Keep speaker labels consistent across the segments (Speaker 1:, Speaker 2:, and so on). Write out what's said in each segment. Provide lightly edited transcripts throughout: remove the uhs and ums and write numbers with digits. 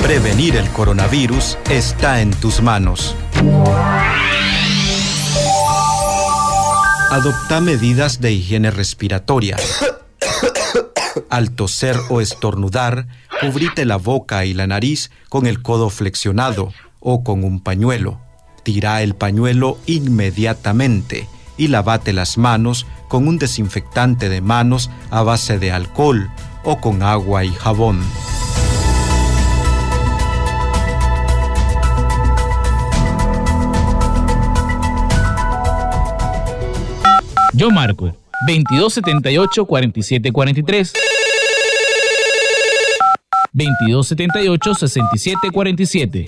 Speaker 1: Prevenir el coronavirus está en tus manos. Adopta medidas de higiene respiratoria. Al toser o estornudar, cubrite la boca y la nariz con el codo flexionado o con un pañuelo. Tira el pañuelo inmediatamente y lavate las manos con un desinfectante de manos a base de alcohol o con agua y jabón.
Speaker 2: Yo marco 2278-4743, 2278-6747.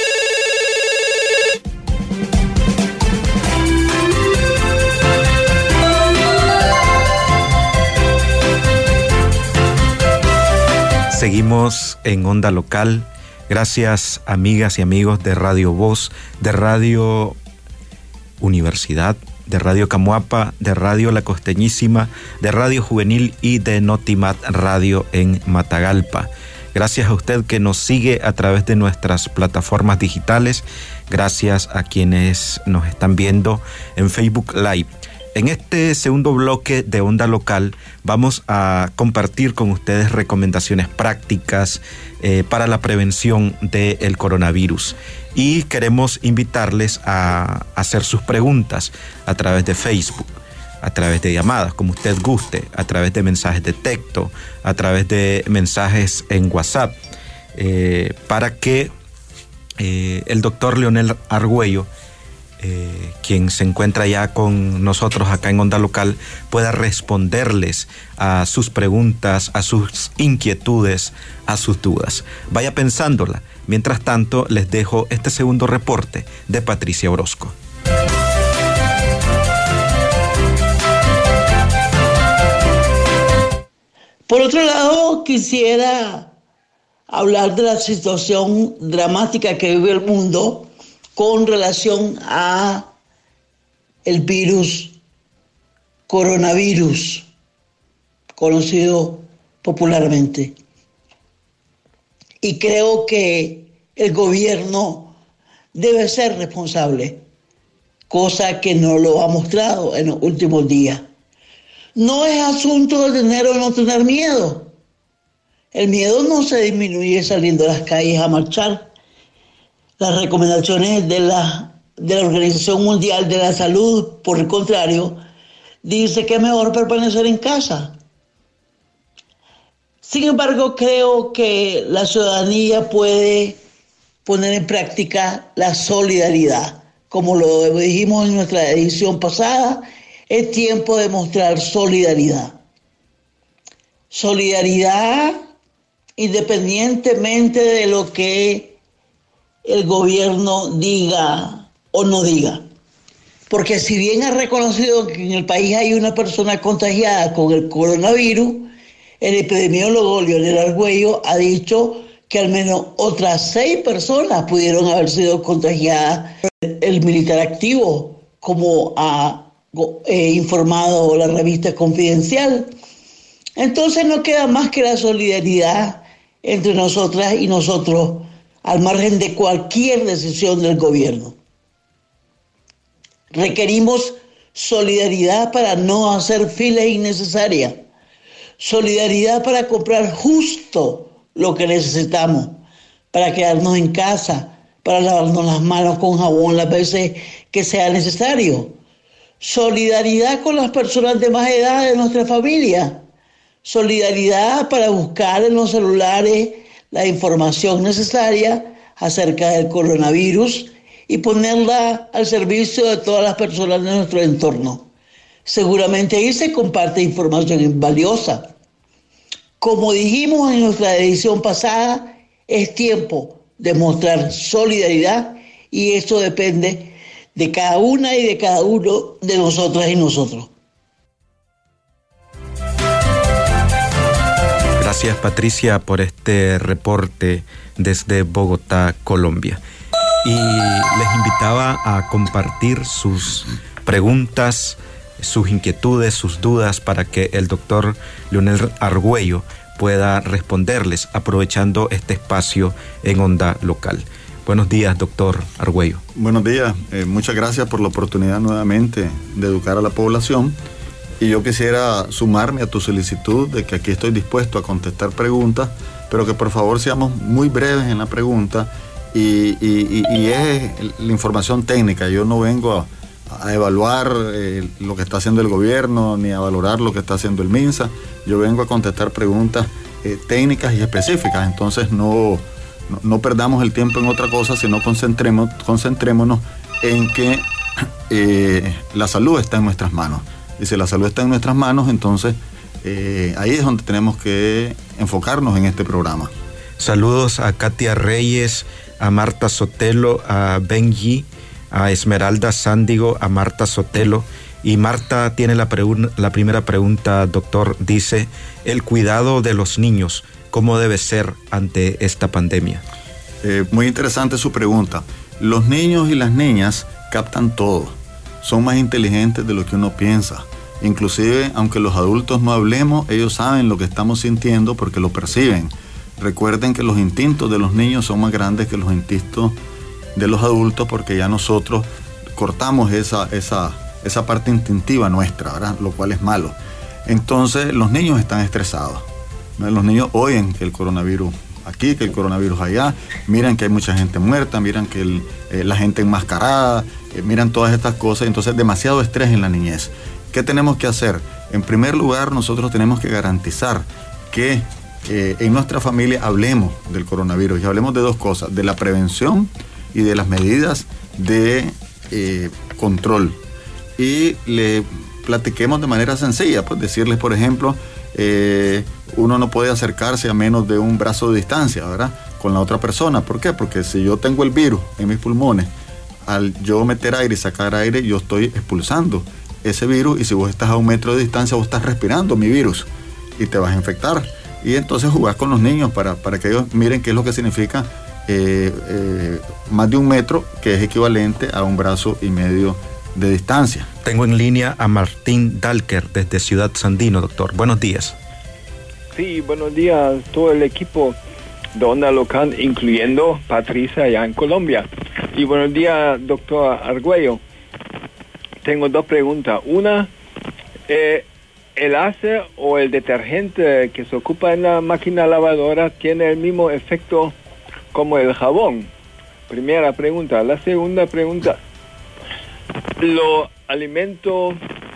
Speaker 1: Seguimos en Onda Local. Gracias, amigas y amigos de Radio Voz, de Radio Universidad, de Radio Camuapa, de Radio La Costeñísima, de Radio Juvenil y de Notimat Radio en Matagalpa. Gracias a usted que nos sigue a través de nuestras plataformas digitales. Gracias a quienes nos están viendo en Facebook Live. En este segundo bloque de Onda Local vamos a compartir con ustedes recomendaciones prácticas para la prevención del coronavirus. Y queremos invitarles a hacer sus preguntas a través de Facebook, a través de llamadas, como usted guste, a través de mensajes de texto, a través de mensajes en WhatsApp, para que el doctor Leonel Argüello, quien se encuentra ya con nosotros acá en Onda Local, pueda responderles a sus preguntas, a sus inquietudes, a sus dudas. Vaya pensándola. Mientras tanto, les dejo este segundo reporte de Patricia Orozco.
Speaker 3: Por otro lado, quisiera hablar de la situación dramática que vive el mundo con relación a el virus coronavirus, conocido popularmente. Y creo que el gobierno debe ser responsable, cosa que no lo ha mostrado en los últimos días. No es asunto de tener o no tener miedo. El miedo no se disminuye saliendo a las calles a marchar. Las recomendaciones de la Organización Mundial de la Salud, por el contrario, dice que es mejor permanecer en casa. Sin embargo, creo que la ciudadanía puede poner en práctica la solidaridad. Como lo dijimos en nuestra edición pasada, es tiempo de mostrar solidaridad. Solidaridad independientemente de lo que el gobierno diga o no diga. Porque si bien ha reconocido que en el país hay una persona contagiada con el coronavirus, el epidemiólogo Leonel Argüello ha dicho que al menos otras 6 personas pudieron haber sido contagiadas por el militar activo, como ha informado la revista Confidencial. Entonces no queda más que la solidaridad entre nosotras y nosotros, al margen de cualquier decisión del gobierno. Requerimos solidaridad para no hacer filas innecesarias, solidaridad para comprar justo lo que necesitamos, para quedarnos en casa, para lavarnos las manos con jabón las veces que sea necesario, solidaridad con las personas de más edad de nuestra familia, solidaridad para buscar en los celulares la información necesaria acerca del coronavirus y ponerla al servicio de todas las personas de nuestro entorno. Seguramente ahí se comparte información valiosa. Como dijimos en nuestra edición pasada, es tiempo de mostrar solidaridad y eso depende de cada una y de cada uno de nosotras y nosotros.
Speaker 1: Gracias, Patricia, por este reporte desde Bogotá, Colombia. Y les invitaba a compartir sus preguntas sus inquietudes, sus dudas, para que el doctor Leonel Argüello pueda responderles, aprovechando este espacio en Onda Local. Buenos días, doctor Argüello.
Speaker 4: Buenos días, muchas gracias por la oportunidad nuevamente de educar a la población. Y yo quisiera sumarme a tu solicitud de que aquí estoy dispuesto a contestar preguntas, pero que por favor seamos muy breves en la pregunta y es la información técnica. Yo no vengo a evaluar lo que está haciendo el gobierno ni a valorar lo que está haciendo el MINSA. Yo vengo a contestar preguntas técnicas y específicas. Entonces no perdamos el tiempo en otra cosa, sino concentrémonos en que la salud está en nuestras manos. Y si la salud está en nuestras manos, entonces ahí es donde tenemos que enfocarnos en este programa.
Speaker 1: Saludos a Katia Reyes, a Marta Sotelo, a Benji, a Esmeralda Sándigo, a Marta Sotelo. Y Marta tiene la primera pregunta, doctor. Dice, el cuidado de los niños, ¿cómo debe ser ante esta pandemia?
Speaker 4: Muy interesante su pregunta. Los niños y las niñas captan todo. Son más inteligentes de lo que uno piensa. Inclusive, aunque los adultos no hablemos, ellos saben lo que estamos sintiendo porque lo perciben. Recuerden que los instintos de los niños son más grandes que los instintos de los adultos, porque ya nosotros cortamos esa parte instintiva nuestra, ¿verdad? Lo cual es malo. Entonces, los niños están estresados, ¿no? Los niños oyen que el coronavirus aquí, que el coronavirus allá, miran que hay mucha gente muerta, miran que la gente enmascarada, miran todas estas cosas. Entonces, demasiado estrés en la niñez. ¿Qué tenemos que hacer? En primer lugar, nosotros tenemos que garantizar que en nuestra familia hablemos del coronavirus, y hablemos de dos cosas: de la prevención y de las medidas de control. Y le platiquemos de manera sencilla, pues decirles, por ejemplo, uno no puede acercarse a menos de un brazo de distancia, ¿verdad?, con la otra persona. ¿Por qué? Porque si yo tengo el virus en mis pulmones, al yo meter aire y sacar aire, yo estoy expulsando ese virus, y si vos estás a 1 metro de distancia, vos estás respirando mi virus y te vas a infectar. Y entonces jugás con los niños para que ellos miren qué es lo que significa más de 1 metro, que es equivalente a 1,5 brazos de distancia.
Speaker 1: Tengo en línea a Martín Dalker desde Ciudad Sandino, doctor. Buenos días.
Speaker 5: Sí, buenos días, todo el equipo de Onda Local, incluyendo Patricia allá en Colombia. Y buenos días, doctor Argüello. Tengo 2 preguntas. Una, ¿el láser o el detergente que se ocupa en la máquina lavadora tiene el mismo efecto como el jabón? Primera pregunta. La segunda pregunta, los alimentos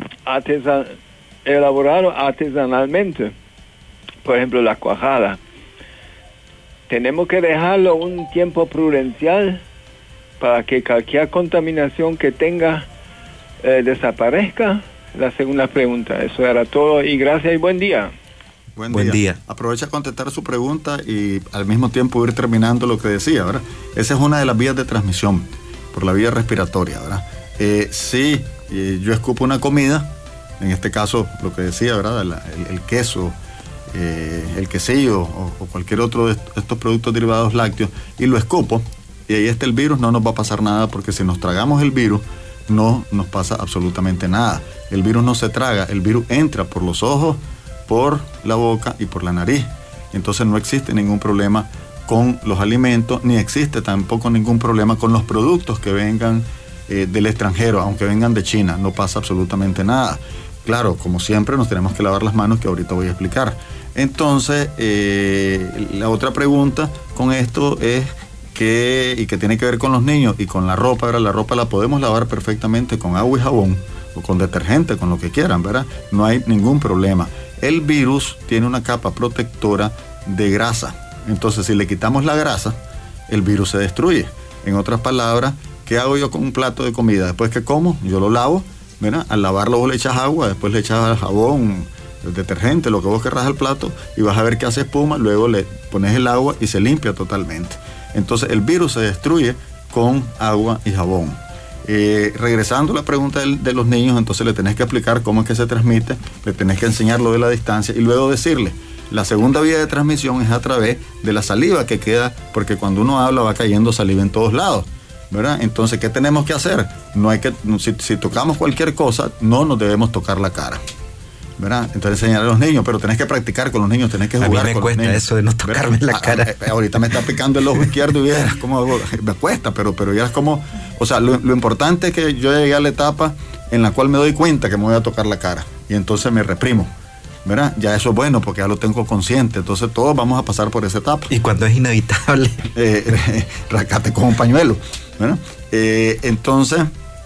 Speaker 5: elaborados artesanalmente, por ejemplo la cuajada, ¿tenemos que dejarlo un tiempo prudencial para que cualquier contaminación que tenga desaparezca? La segunda pregunta. Eso era todo, y gracias y buen día.
Speaker 4: Buen día. Aprovecha a contestar su pregunta y al mismo tiempo ir terminando lo que decía, ¿verdad? Esa es una de las vías de transmisión, por la vía respiratoria, ¿verdad? Si yo escupo una comida, en este caso lo que decía, ¿verdad?, el queso, el quesillo o cualquier otro de estos productos derivados lácteos, y lo escupo, y ahí está el virus, no nos va a pasar nada, porque si nos tragamos el virus, no nos pasa absolutamente nada. El virus no se traga, el virus entra por los ojos, por la boca y por la nariz. Entonces no existe ningún problema con los alimentos, ni existe tampoco ningún problema con los productos que vengan del extranjero, aunque vengan de China, no pasa absolutamente nada. Claro, como siempre nos tenemos que lavar las manos, que ahorita voy a explicar. Entonces, la otra pregunta con esto es que tiene que ver con los niños y con la ropa, ¿verdad? La ropa la podemos lavar perfectamente con agua y jabón, o con detergente, con lo que quieran, ¿verdad? No hay ningún problema. El virus tiene una capa protectora de grasa. Entonces, si le quitamos la grasa, el virus se destruye. En otras palabras, ¿qué hago yo con un plato de comida? Después que como, yo lo lavo, ¿verdad? Al lavarlo vos le echas agua, después le echas jabón, el detergente, lo que vos querrás al plato, y vas a ver que hace espuma, luego le pones el agua y se limpia totalmente. Entonces, el virus se destruye con agua y jabón. Regresando a la pregunta de los niños, entonces le tenés que explicar cómo es que se transmite, le tenés que enseñar lo de la distancia y luego decirle, la segunda vía de transmisión es a través de la saliva que queda, porque cuando uno habla va cayendo saliva en todos lados. ¿verdad? Entonces, ¿qué tenemos que hacer? No hay que, si tocamos cualquier cosa, no nos debemos tocar la cara, ¿verdad? Entonces enseñar a los niños, pero tenés que practicar con los niños, tenés que jugar con los niños.
Speaker 1: A mí me cuesta eso de no tocarme la cara.
Speaker 4: Ahorita me está picando el ojo izquierdo y vieras cómo me cuesta, pero ya es como, o sea, lo importante es que yo llegué a la etapa en la cual me doy cuenta que me voy a tocar la cara y entonces me reprimo, ¿verdad? Ya eso es bueno porque ya lo tengo consciente, entonces todos vamos a pasar por esa etapa.
Speaker 1: Y cuando es inevitable,
Speaker 4: rascate con un pañuelo, ¿verdad? Entonces,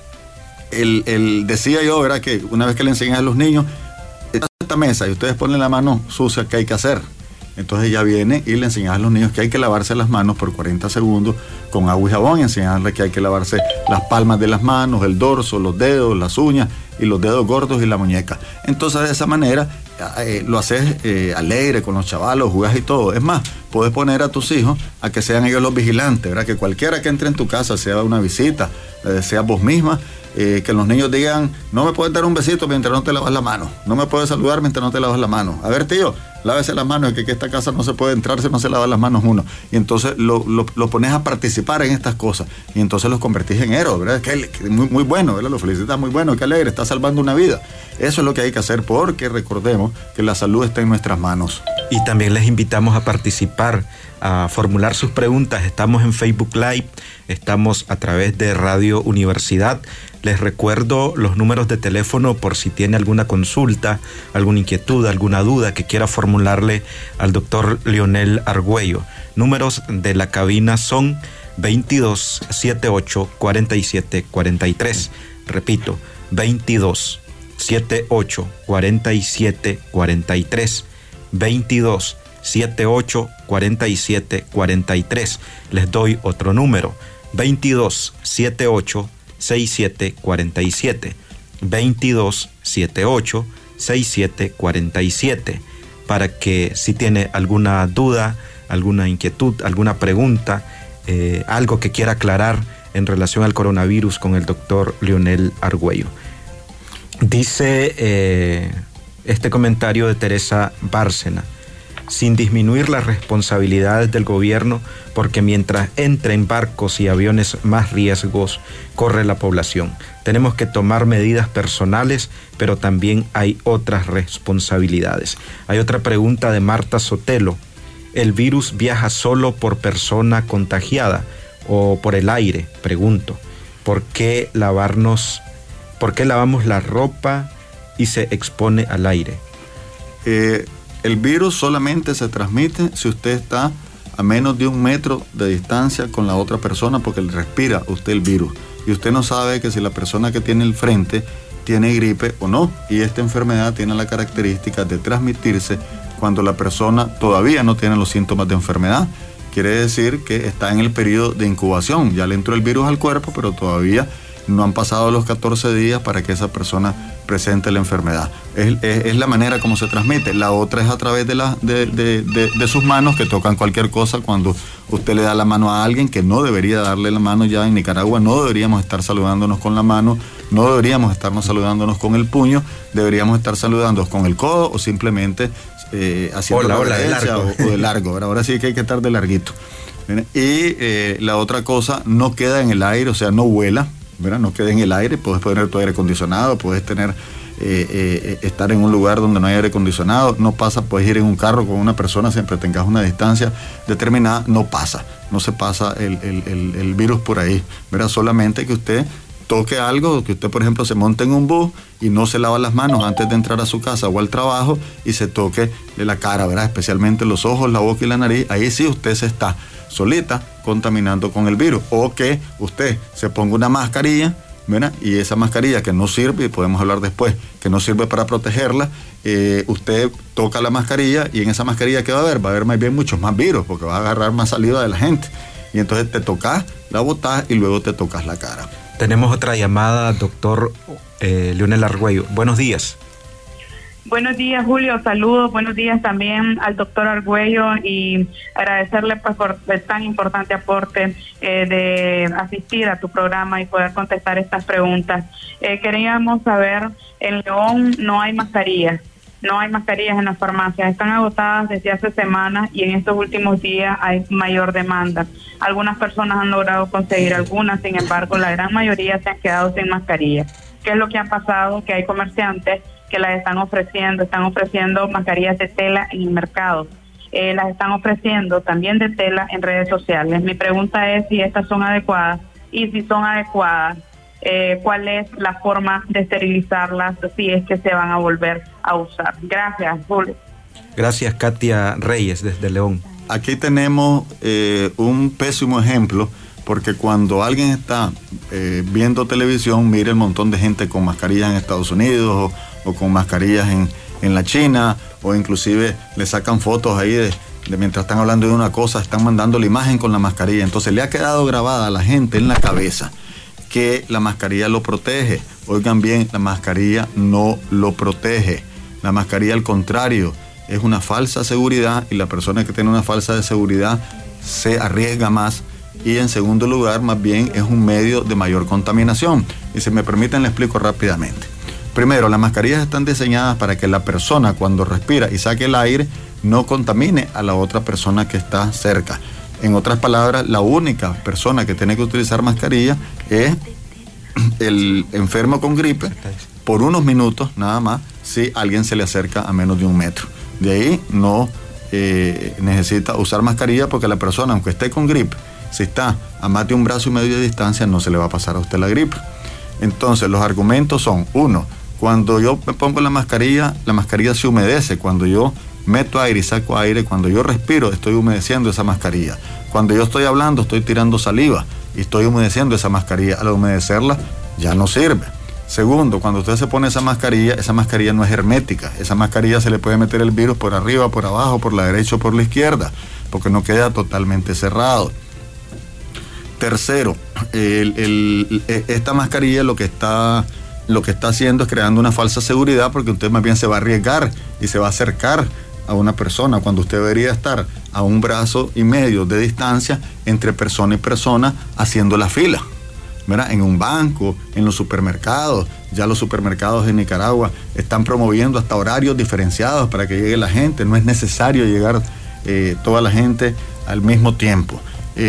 Speaker 4: decía yo, ¿verdad? Que una vez que le enseñas a los niños esta mesa y ustedes ponen la mano sucia, ¿qué hay que hacer? Entonces ya viene y le enseñas a los niños que hay que lavarse las manos por 40 segundos con agua y jabón, y enseñarles que hay que lavarse las palmas de las manos, el dorso, los dedos, las uñas y los dedos gordos y la muñeca. Entonces de esa manera lo haces alegre con los chavalos, jugás y todo. Es más, puedes poner a tus hijos a que sean ellos los vigilantes, ¿verdad? Que cualquiera que entre en tu casa, sea una visita, sea vos misma, que los niños digan, no me puedes dar un besito mientras no te lavas la mano, no me puedes saludar mientras no te lavas la mano. A ver, tío, lávese las manos, que esta casa no se puede entrar si no se lava las manos uno. Y entonces lo pones a participar en estas cosas y entonces los convertís en héroes, ¿verdad? Que muy bueno, ¿verdad? Lo felicitas, muy bueno, qué alegre, está salvando una vida. Eso es lo que hay que hacer, porque recordemos que la salud está en nuestras manos.
Speaker 1: Y también les invitamos a participar, a formular sus preguntas. Estamos en Facebook Live, estamos a través de Radio Universidad. Les recuerdo los números de teléfono por si tiene alguna consulta, alguna inquietud, alguna duda que quiera formularle al doctor Leonel Argüello. Números de la cabina son 22 78 47 43. Repito, 22 78 47 43. 22 78 47 43. Les doy otro número, 22 78 67 47, 22 78 67 47, para que si tiene alguna duda, alguna inquietud, alguna pregunta, algo que quiera aclarar en relación al coronavirus con el doctor Leonel Argüello. Dice este comentario de Teresa Bárcena: sin disminuir las responsabilidades del gobierno, porque mientras entren barcos y aviones más riesgos corre la población. Tenemos que tomar medidas personales, pero también hay otras responsabilidades. Hay otra pregunta de Marta Sotelo: ¿el virus viaja solo por persona contagiada o por el aire? Pregunto, ¿por qué lavamos la ropa y se expone al aire?
Speaker 4: El virus solamente se transmite si usted está a menos de 1 metro de distancia con la otra persona, porque le respira usted el virus. Y usted no sabe que si la persona que tiene el frente tiene gripe o no. Y esta enfermedad tiene la característica de transmitirse cuando la persona todavía no tiene los síntomas de enfermedad. Quiere decir que está en el periodo de incubación. Ya le entró el virus al cuerpo, pero todavía no han pasado los 14 días para que esa persona presente la enfermedad. Es la manera como se transmite. La otra es a través de sus manos, que tocan cualquier cosa. Cuando usted le da la mano a alguien que no debería darle la mano, ya en Nicaragua no deberíamos estar saludándonos con la mano, no deberíamos estarnos saludándonos con el puño, deberíamos estar saludándonos con el codo o simplemente haciendo la derecha o de largo. Ahora sí que hay que estar de larguito. Y la otra cosa, no queda en el aire, o sea, no vuela, ¿verdad? No quede en el aire. Puedes poner tu aire acondicionado, puedes tener estar en un lugar donde no hay aire acondicionado, no pasa. Puedes ir en un carro con una persona, siempre tengas una distancia determinada, no se pasa el virus por ahí, ¿verdad? Solamente que usted toque algo, que usted por ejemplo se monte en un bus y no se lava las manos antes de entrar a su casa o al trabajo y se toque de la cara, ¿verdad? Especialmente los ojos, la boca y la nariz. Ahí sí usted se está solita contaminando con el virus. O que usted se ponga una mascarilla, ¿verdad? Y esa mascarilla que no sirve, y podemos hablar después, que no sirve para protegerla, usted toca la mascarilla y en esa mascarilla ¿qué va a haber? Va a haber más bien muchos más virus, porque va a agarrar más saliva de la gente. Y entonces te tocas, la botás y luego te tocas la cara.
Speaker 1: Tenemos otra llamada, doctor Leonel Argüello. Buenos días.
Speaker 6: Buenos días, Julio. Saludos. Buenos días también al doctor Argüello y agradecerle pues por el tan importante aporte de asistir a tu programa y poder contestar estas preguntas. Queríamos saber, en León no hay mascarillas No hay mascarillas en las farmacias, están agotadas desde hace semanas y en estos últimos días hay mayor demanda. Algunas personas han logrado conseguir algunas, sin embargo, la gran mayoría se han quedado sin mascarillas. ¿Qué es lo que ha pasado? Que hay comerciantes que las están ofreciendo mascarillas de tela en el mercado. Las están ofreciendo también de tela en redes sociales. Mi pregunta es si estas son adecuadas y si son adecuadas, cuál es la forma de esterilizarlas si es que se van a volver a usar. Gracias, Julio.
Speaker 1: Gracias, Katia Reyes, desde León.
Speaker 4: Aquí tenemos un pésimo ejemplo, porque cuando alguien está viendo televisión, mira el montón de gente con mascarillas en Estados Unidos o con mascarillas en la China, o inclusive le sacan fotos ahí de mientras están hablando de una cosa, están mandando la imagen con la mascarilla. Entonces le ha quedado grabada a la gente en la cabeza que la mascarilla lo protege. Oigan bien, la mascarilla no lo protege. La mascarilla, al contrario, es una falsa seguridad, y la persona que tiene una falsa de seguridad se arriesga más, y en segundo lugar, más bien, es un medio de mayor contaminación. Y si me permiten, le explico rápidamente. Primero, las mascarillas están diseñadas para que la persona, cuando respira y saque el aire, no contamine a la otra persona que está cerca. En otras palabras, la única persona que tiene que utilizar mascarilla es el enfermo con gripe por unos minutos nada más, si alguien se le acerca a menos de 1 metro. De ahí no necesita usar mascarilla, porque la persona, aunque esté con gripe, si está a más de 1,5 brazos de distancia, no se le va a pasar a usted la gripe. Entonces, los argumentos son: 1, cuando yo me pongo la mascarilla se humedece. Cuando yo meto aire y saco aire, cuando yo respiro, estoy humedeciendo esa mascarilla. Cuando yo estoy hablando, estoy tirando saliva y estoy humedeciendo esa mascarilla. Al humedecerla, ya no sirve. Segundo, cuando usted se pone esa mascarilla no es hermética. Esa mascarilla se le puede meter el virus por arriba, por abajo, por la derecha o por la izquierda, porque no queda totalmente cerrado. Tercero, esta mascarilla lo que está haciendo es creando una falsa seguridad, porque usted más bien se va a arriesgar y se va a acercar a una persona cuando usted debería estar a 1,5 brazos de distancia entre persona y persona haciendo la fila, ¿verdad? En un banco, en los supermercados. Ya los supermercados en Nicaragua están promoviendo hasta horarios diferenciados para que llegue la gente. No es necesario llegar toda la gente al mismo tiempo.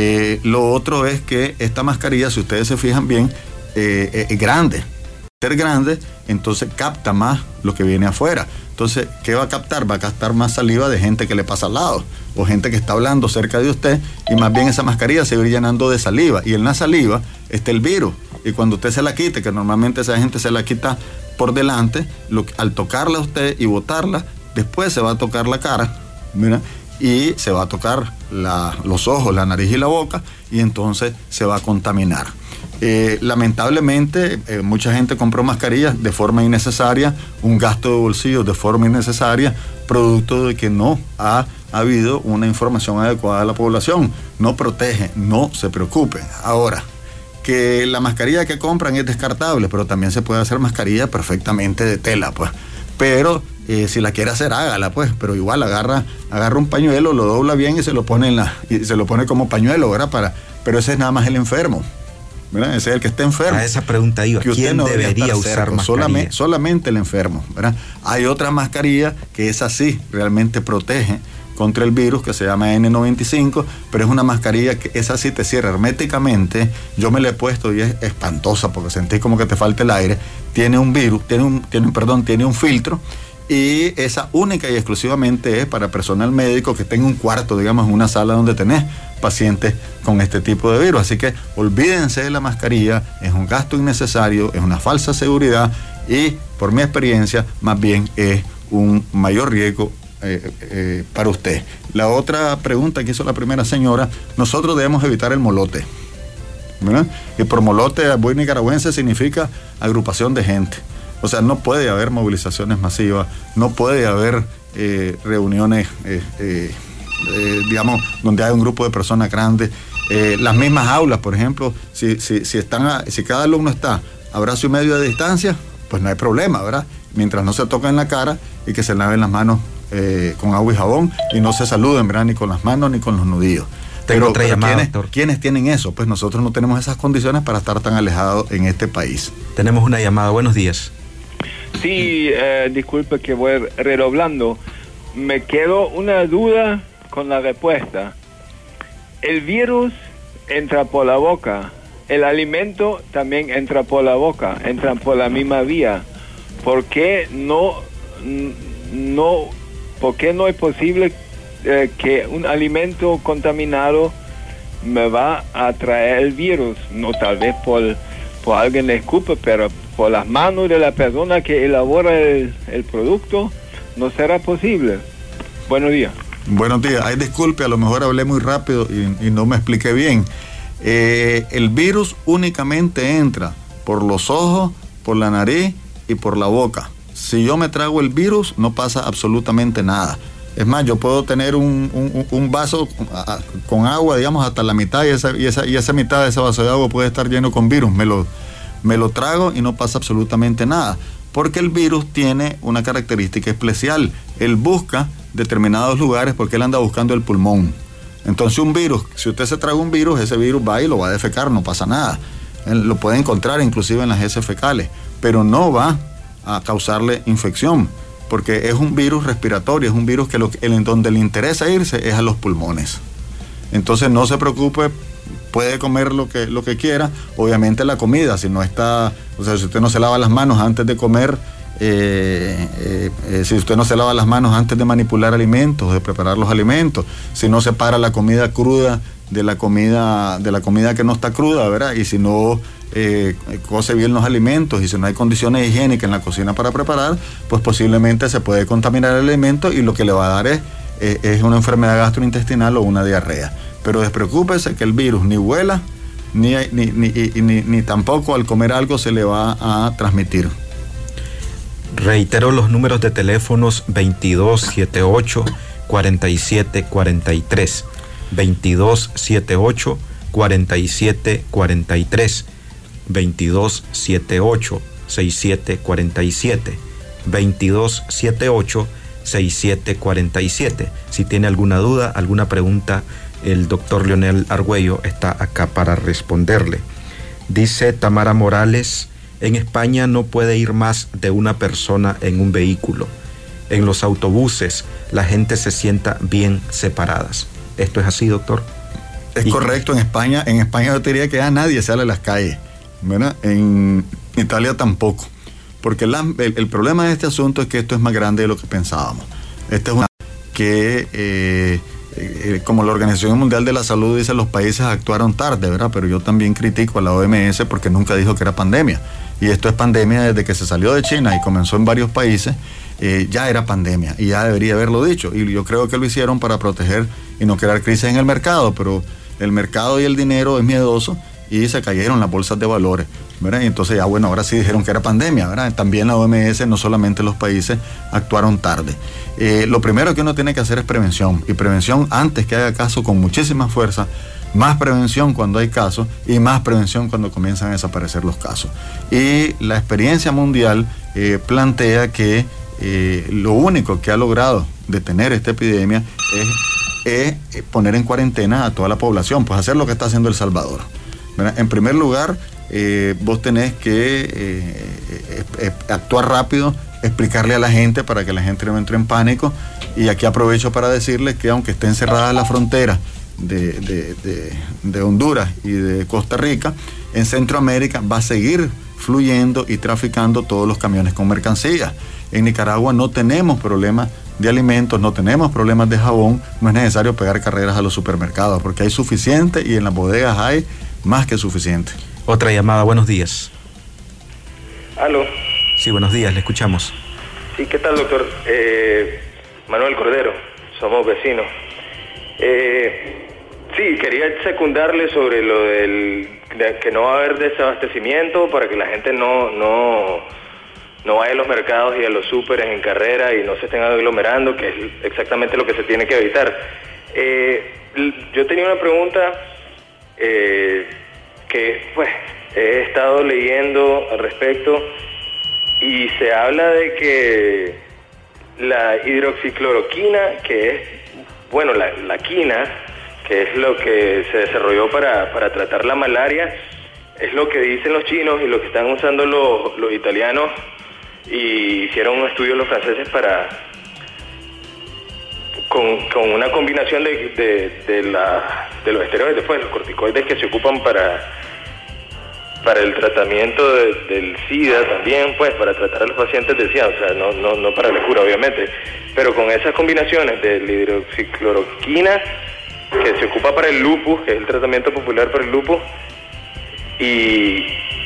Speaker 4: Lo otro es que esta mascarilla, si ustedes se fijan bien, es grande. Ser grande, entonces capta más lo que viene afuera. Entonces, ¿qué va a captar? Va a captar más saliva de gente que le pasa al lado, o gente que está hablando cerca de usted, y más bien esa mascarilla se va a ir llenando de saliva, y en la saliva está el virus. Y cuando usted se la quite, que normalmente esa gente se la quita por delante, al tocarla a usted y botarla, después se va a tocar la cara, mira, y se va a tocar los ojos, la nariz y la boca, y entonces se va a contaminar. Lamentablemente, mucha gente compró mascarillas de forma innecesaria, un gasto de bolsillo de forma innecesaria, producto de que no ha habido una información adecuada a la población. No protege, no se preocupe. Ahora, que la mascarilla que compran es descartable, pero también se puede hacer mascarilla perfectamente de tela, pues. Pero si la quiere hacer, hágala, pues. Pero igual agarra un pañuelo, lo dobla bien y se lo pone como pañuelo, ¿verdad? Pero ese es nada más el enfermo, ¿verdad? Ese es el que está enfermo.
Speaker 1: A esa pregunta iba, ¿quién debería usar mascarilla?
Speaker 4: Solamente el enfermo, ¿verdad? Hay otra mascarilla que esa sí realmente protege contra el virus, que se llama N95, pero es una mascarilla que esa sí te cierra herméticamente. Yo me la he puesto y es espantosa, porque sentí como que te falta el aire. Tiene un virus, tiene un filtro, y esa única y exclusivamente es para personal médico que tenga un cuarto, digamos, una sala donde tenés pacientes con este tipo de virus. Así que olvídense de la mascarilla, es un gasto innecesario, es una falsa seguridad, y por mi experiencia más bien es un mayor riesgo para usted. La otra pregunta que hizo la primera señora: nosotros debemos evitar el molote, ¿verdad? Y por molote, a buen nicaragüense, significa agrupación de gente. O sea, no puede haber movilizaciones masivas, no puede haber reuniones, digamos, donde hay un grupo de personas grandes. Las mismas aulas, por ejemplo, si cada alumno está a 1,5 brazos de distancia, pues no hay problema, ¿verdad? Mientras no se toquen la cara y que se laven las manos con agua y jabón, y no se saluden, ¿verdad? Ni con las manos ni con los nudillos.
Speaker 1: Tengo otra llamada, doctor.
Speaker 4: ¿Quiénes tienen eso? Pues nosotros no tenemos esas condiciones para estar tan alejados en este país.
Speaker 1: Tenemos una llamada. Buenos días.
Speaker 5: Sí, disculpe que voy redoblando. Me quedó una duda con la respuesta. El virus entra por la boca. El alimento también entra por la boca, entran por la misma vía. ¿Por qué no es posible que un alimento contaminado me va a traer el virus? No tal vez por alguien le escupe, pero por las manos de la persona que elabora el producto, no será posible. Buenos días.
Speaker 4: Buenos días. Ay, disculpe, a lo mejor hablé muy rápido y no me expliqué bien. El virus únicamente entra por los ojos, por la nariz y por la boca. Si yo me trago el virus, no pasa absolutamente nada. Es más, yo puedo tener un vaso con agua, digamos, hasta la mitad, y esa mitad de ese vaso de agua puede estar lleno con virus. Me lo trago y no pasa absolutamente nada. Porque el virus tiene una característica especial. Él busca determinados lugares porque él anda buscando el pulmón. Entonces un virus, si usted se traga un virus, ese virus va y lo va a defecar, no pasa nada. Él lo puede encontrar inclusive en las heces fecales, pero no va a causarle infección, porque es un virus respiratorio, es un virus que en donde le interesa irse es a los pulmones. Entonces no se preocupe, puede comer lo que quiera. Obviamente la comida, si usted no se lava las manos antes de comer, si usted no se lava las manos antes de manipular alimentos, de preparar los alimentos, si no separa la comida cruda de la comida que no está cruda, ¿verdad? Y si no cose bien los alimentos y si no hay condiciones higiénicas en la cocina para preparar, pues posiblemente se puede contaminar el alimento y lo que le va a dar es una enfermedad gastrointestinal o una diarrea. Pero despreocúpese que el virus ni vuela ni tampoco al comer algo se le va a transmitir.
Speaker 1: Reitero los números de teléfonos: 2278-4743, 2278-4743, 2278-6747, 2278-6747. Si tiene alguna duda, alguna pregunta, el doctor Leonel Argüello está acá para responderle. Dice Tamara Morales: en España no puede ir más de una persona en un vehículo. En los autobuses la gente se sienta bien separadas. ¿Esto es así, doctor?
Speaker 4: Es correcto. En España yo te diría que ya nadie sale a las calles, ¿verdad? En Italia tampoco. Porque el problema de este asunto es que esto es más grande de lo que pensábamos. Esta es una que como la Organización Mundial de la Salud dice, los países actuaron tarde, ¿verdad? Pero yo también critico a la OMS porque nunca dijo que era pandemia. Y esto es pandemia desde que se salió de China y comenzó en varios países, ya era pandemia y ya debería haberlo dicho. Y yo creo que lo hicieron para proteger y no crear crisis en el mercado, pero el mercado y el dinero es miedoso y se cayeron las bolsas de valores, ¿verdad? Y entonces ya, bueno, ahora sí dijeron que era pandemia, ¿verdad? También la OMS, no solamente los países, actuaron tarde. Lo primero que uno tiene que hacer es prevención, y prevención antes que haya caso con muchísima fuerza, más prevención cuando hay casos y más prevención cuando comienzan a desaparecer los casos. Y la experiencia mundial plantea que lo único que ha logrado detener esta epidemia es poner en cuarentena a toda la población, pues hacer lo que está haciendo El Salvador, ¿verdad? En primer lugar, vos tenés que actuar rápido, explicarle a la gente para que la gente no entre en pánico. Y aquí aprovecho para decirles que aunque estén cerradas las fronteras de Honduras y de Costa Rica, en Centroamérica va a seguir fluyendo y traficando todos los camiones con mercancías. En Nicaragua no tenemos problemas de alimentos, no tenemos problemas de jabón, no es necesario pegar carreras a los supermercados porque hay suficiente y en las bodegas hay más que suficiente.
Speaker 1: Otra llamada, buenos días.
Speaker 7: ¿Aló?
Speaker 1: Sí, buenos días, le escuchamos.
Speaker 7: Sí, ¿qué tal, doctor? Manuel Cordero, somos vecinos. Sí, quería secundarle sobre lo de que no va a haber desabastecimiento para que la gente no vaya a los mercados y a los súperes en carrera y no se estén aglomerando, que es exactamente lo que se tiene que evitar. Yo tenía una pregunta que pues he estado leyendo al respecto y se habla de que la hidroxicloroquina, que es, bueno, la quina, que es lo que se desarrolló para tratar la malaria, es lo que dicen los chinos y lo que están usando los italianos y hicieron un estudio los franceses con una combinación de los esteroides, pues los corticoides que se ocupan para el tratamiento del SIDA también, pues para tratar a los pacientes del SIDA, o sea, no para la cura obviamente, pero con esas combinaciones de la hidroxicloroquina que se ocupa para el lupus, que es el tratamiento popular para el lupus, y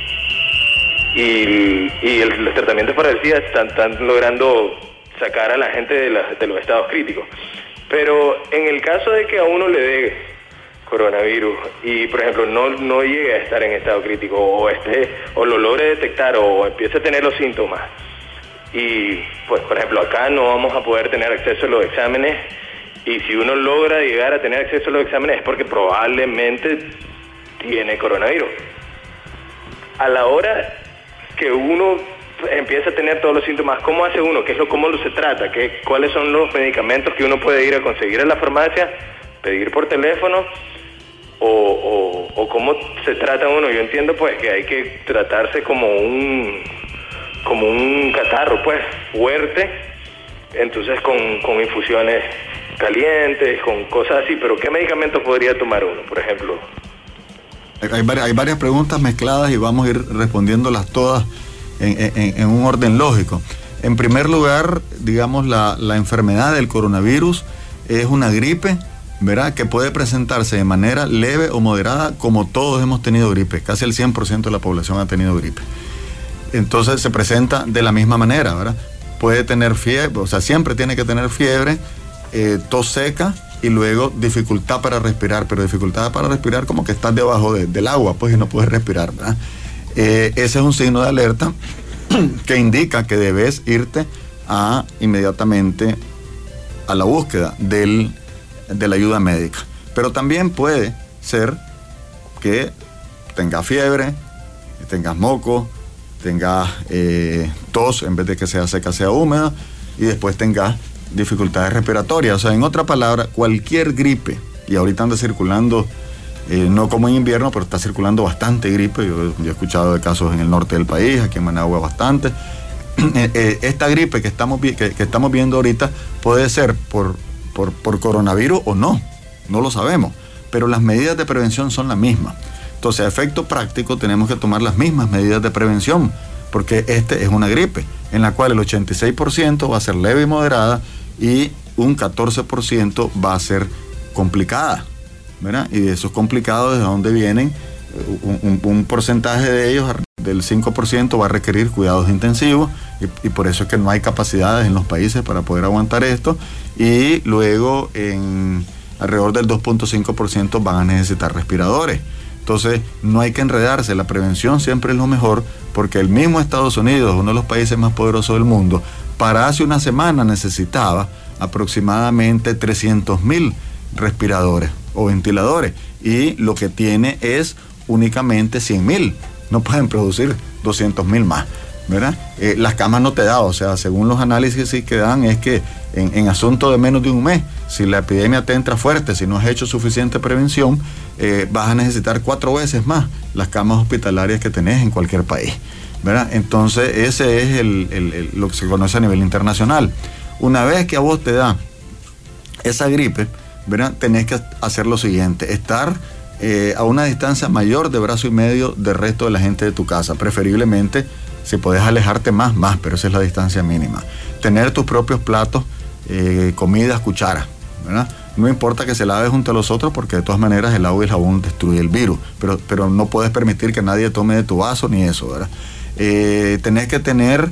Speaker 7: los tratamientos para el SIDA están logrando sacar a la gente de los estados críticos. Pero en el caso de que a uno le dé coronavirus y, por ejemplo, no llegue a estar en estado crítico o lo logre detectar o empiece a tener los síntomas, y pues, por ejemplo, acá no vamos a poder tener acceso a los exámenes, y si uno logra llegar a tener acceso a los exámenes es porque probablemente tiene coronavirus. A la hora que uno empieza a tener todos los síntomas, ¿cómo hace uno? ¿Cómo se trata? ¿Cuáles son los medicamentos que uno puede ir a conseguir en la farmacia, pedir por teléfono? ¿O cómo se trata uno? Yo entiendo pues que hay que tratarse como un catarro, pues, fuerte, entonces con infusiones calientes, con cosas así, pero ¿qué medicamentos podría tomar uno, por ejemplo?
Speaker 4: Hay varias preguntas mezcladas y vamos a ir respondiéndolas todas en un orden lógico. En primer lugar, digamos, la enfermedad del coronavirus es una gripe, ¿verdad?, que puede presentarse de manera leve o moderada, como todos hemos tenido gripe. Casi el 100% de la población ha tenido gripe. Entonces se presenta de la misma manera, ¿verdad? Puede tener fiebre, o sea, siempre tiene que tener fiebre, tos seca y luego dificultad para respirar, pero dificultad para respirar como que estás debajo del agua, pues, y no puedes respirar, ¿verdad? Ese es un signo de alerta que indica que debes irte inmediatamente a la búsqueda de la ayuda médica. Pero también puede ser que tengas fiebre, tengas moco, tengas tos, en vez de que sea seca, sea húmeda, y después tengas dificultades respiratorias. O sea, en otra palabra, cualquier gripe, y ahorita anda circulando, no como en invierno, pero está circulando bastante gripe. Yo he escuchado de casos en el norte del país, aquí en Managua bastante. Esta gripe que estamos viendo ahorita puede ser por coronavirus o no lo sabemos, pero las medidas de prevención son las mismas. Entonces, a efecto práctico, tenemos que tomar las mismas medidas de prevención, porque es una gripe en la cual el 86% va a ser leve y moderada y un 14% va a ser complicada, ¿verdad? Y de esos complicados, ¿de dónde vienen? Un porcentaje de ellos, del 5%, va a requerir cuidados intensivos, y por eso es que no hay capacidades en los países para poder aguantar esto, y luego alrededor del 2.5% van a necesitar respiradores. Entonces no hay que enredarse, la prevención siempre es lo mejor, porque el mismo Estados Unidos, uno de los países más poderosos del mundo, para hace una semana necesitaba aproximadamente 300,000 respiradores o ventiladores, y lo que tiene es únicamente 100,000, no pueden producir 200,000 más, ¿verdad? Las camas no te da, o sea, según los análisis que dan, es que en asunto de menos de un mes, si la epidemia te entra fuerte, si no has hecho suficiente prevención, vas a necesitar 4 veces más las camas hospitalarias que tenés en cualquier país, ¿verdad? Entonces ese es lo que se conoce a nivel internacional. Una vez que a vos te da esa gripe, ¿verdad?, tenés que hacer lo siguiente: estar a una distancia mayor de brazo y medio del resto de la gente de tu casa, preferiblemente, si podés alejarte más, pero esa es la distancia mínima. Tener tus propios platos, comidas, cucharas, ¿verdad? No importa que se lave junto a los otros, porque de todas maneras el agua y el jabón destruye el virus, pero no puedes permitir que nadie tome de tu vaso ni eso, ¿verdad? Tenés que tener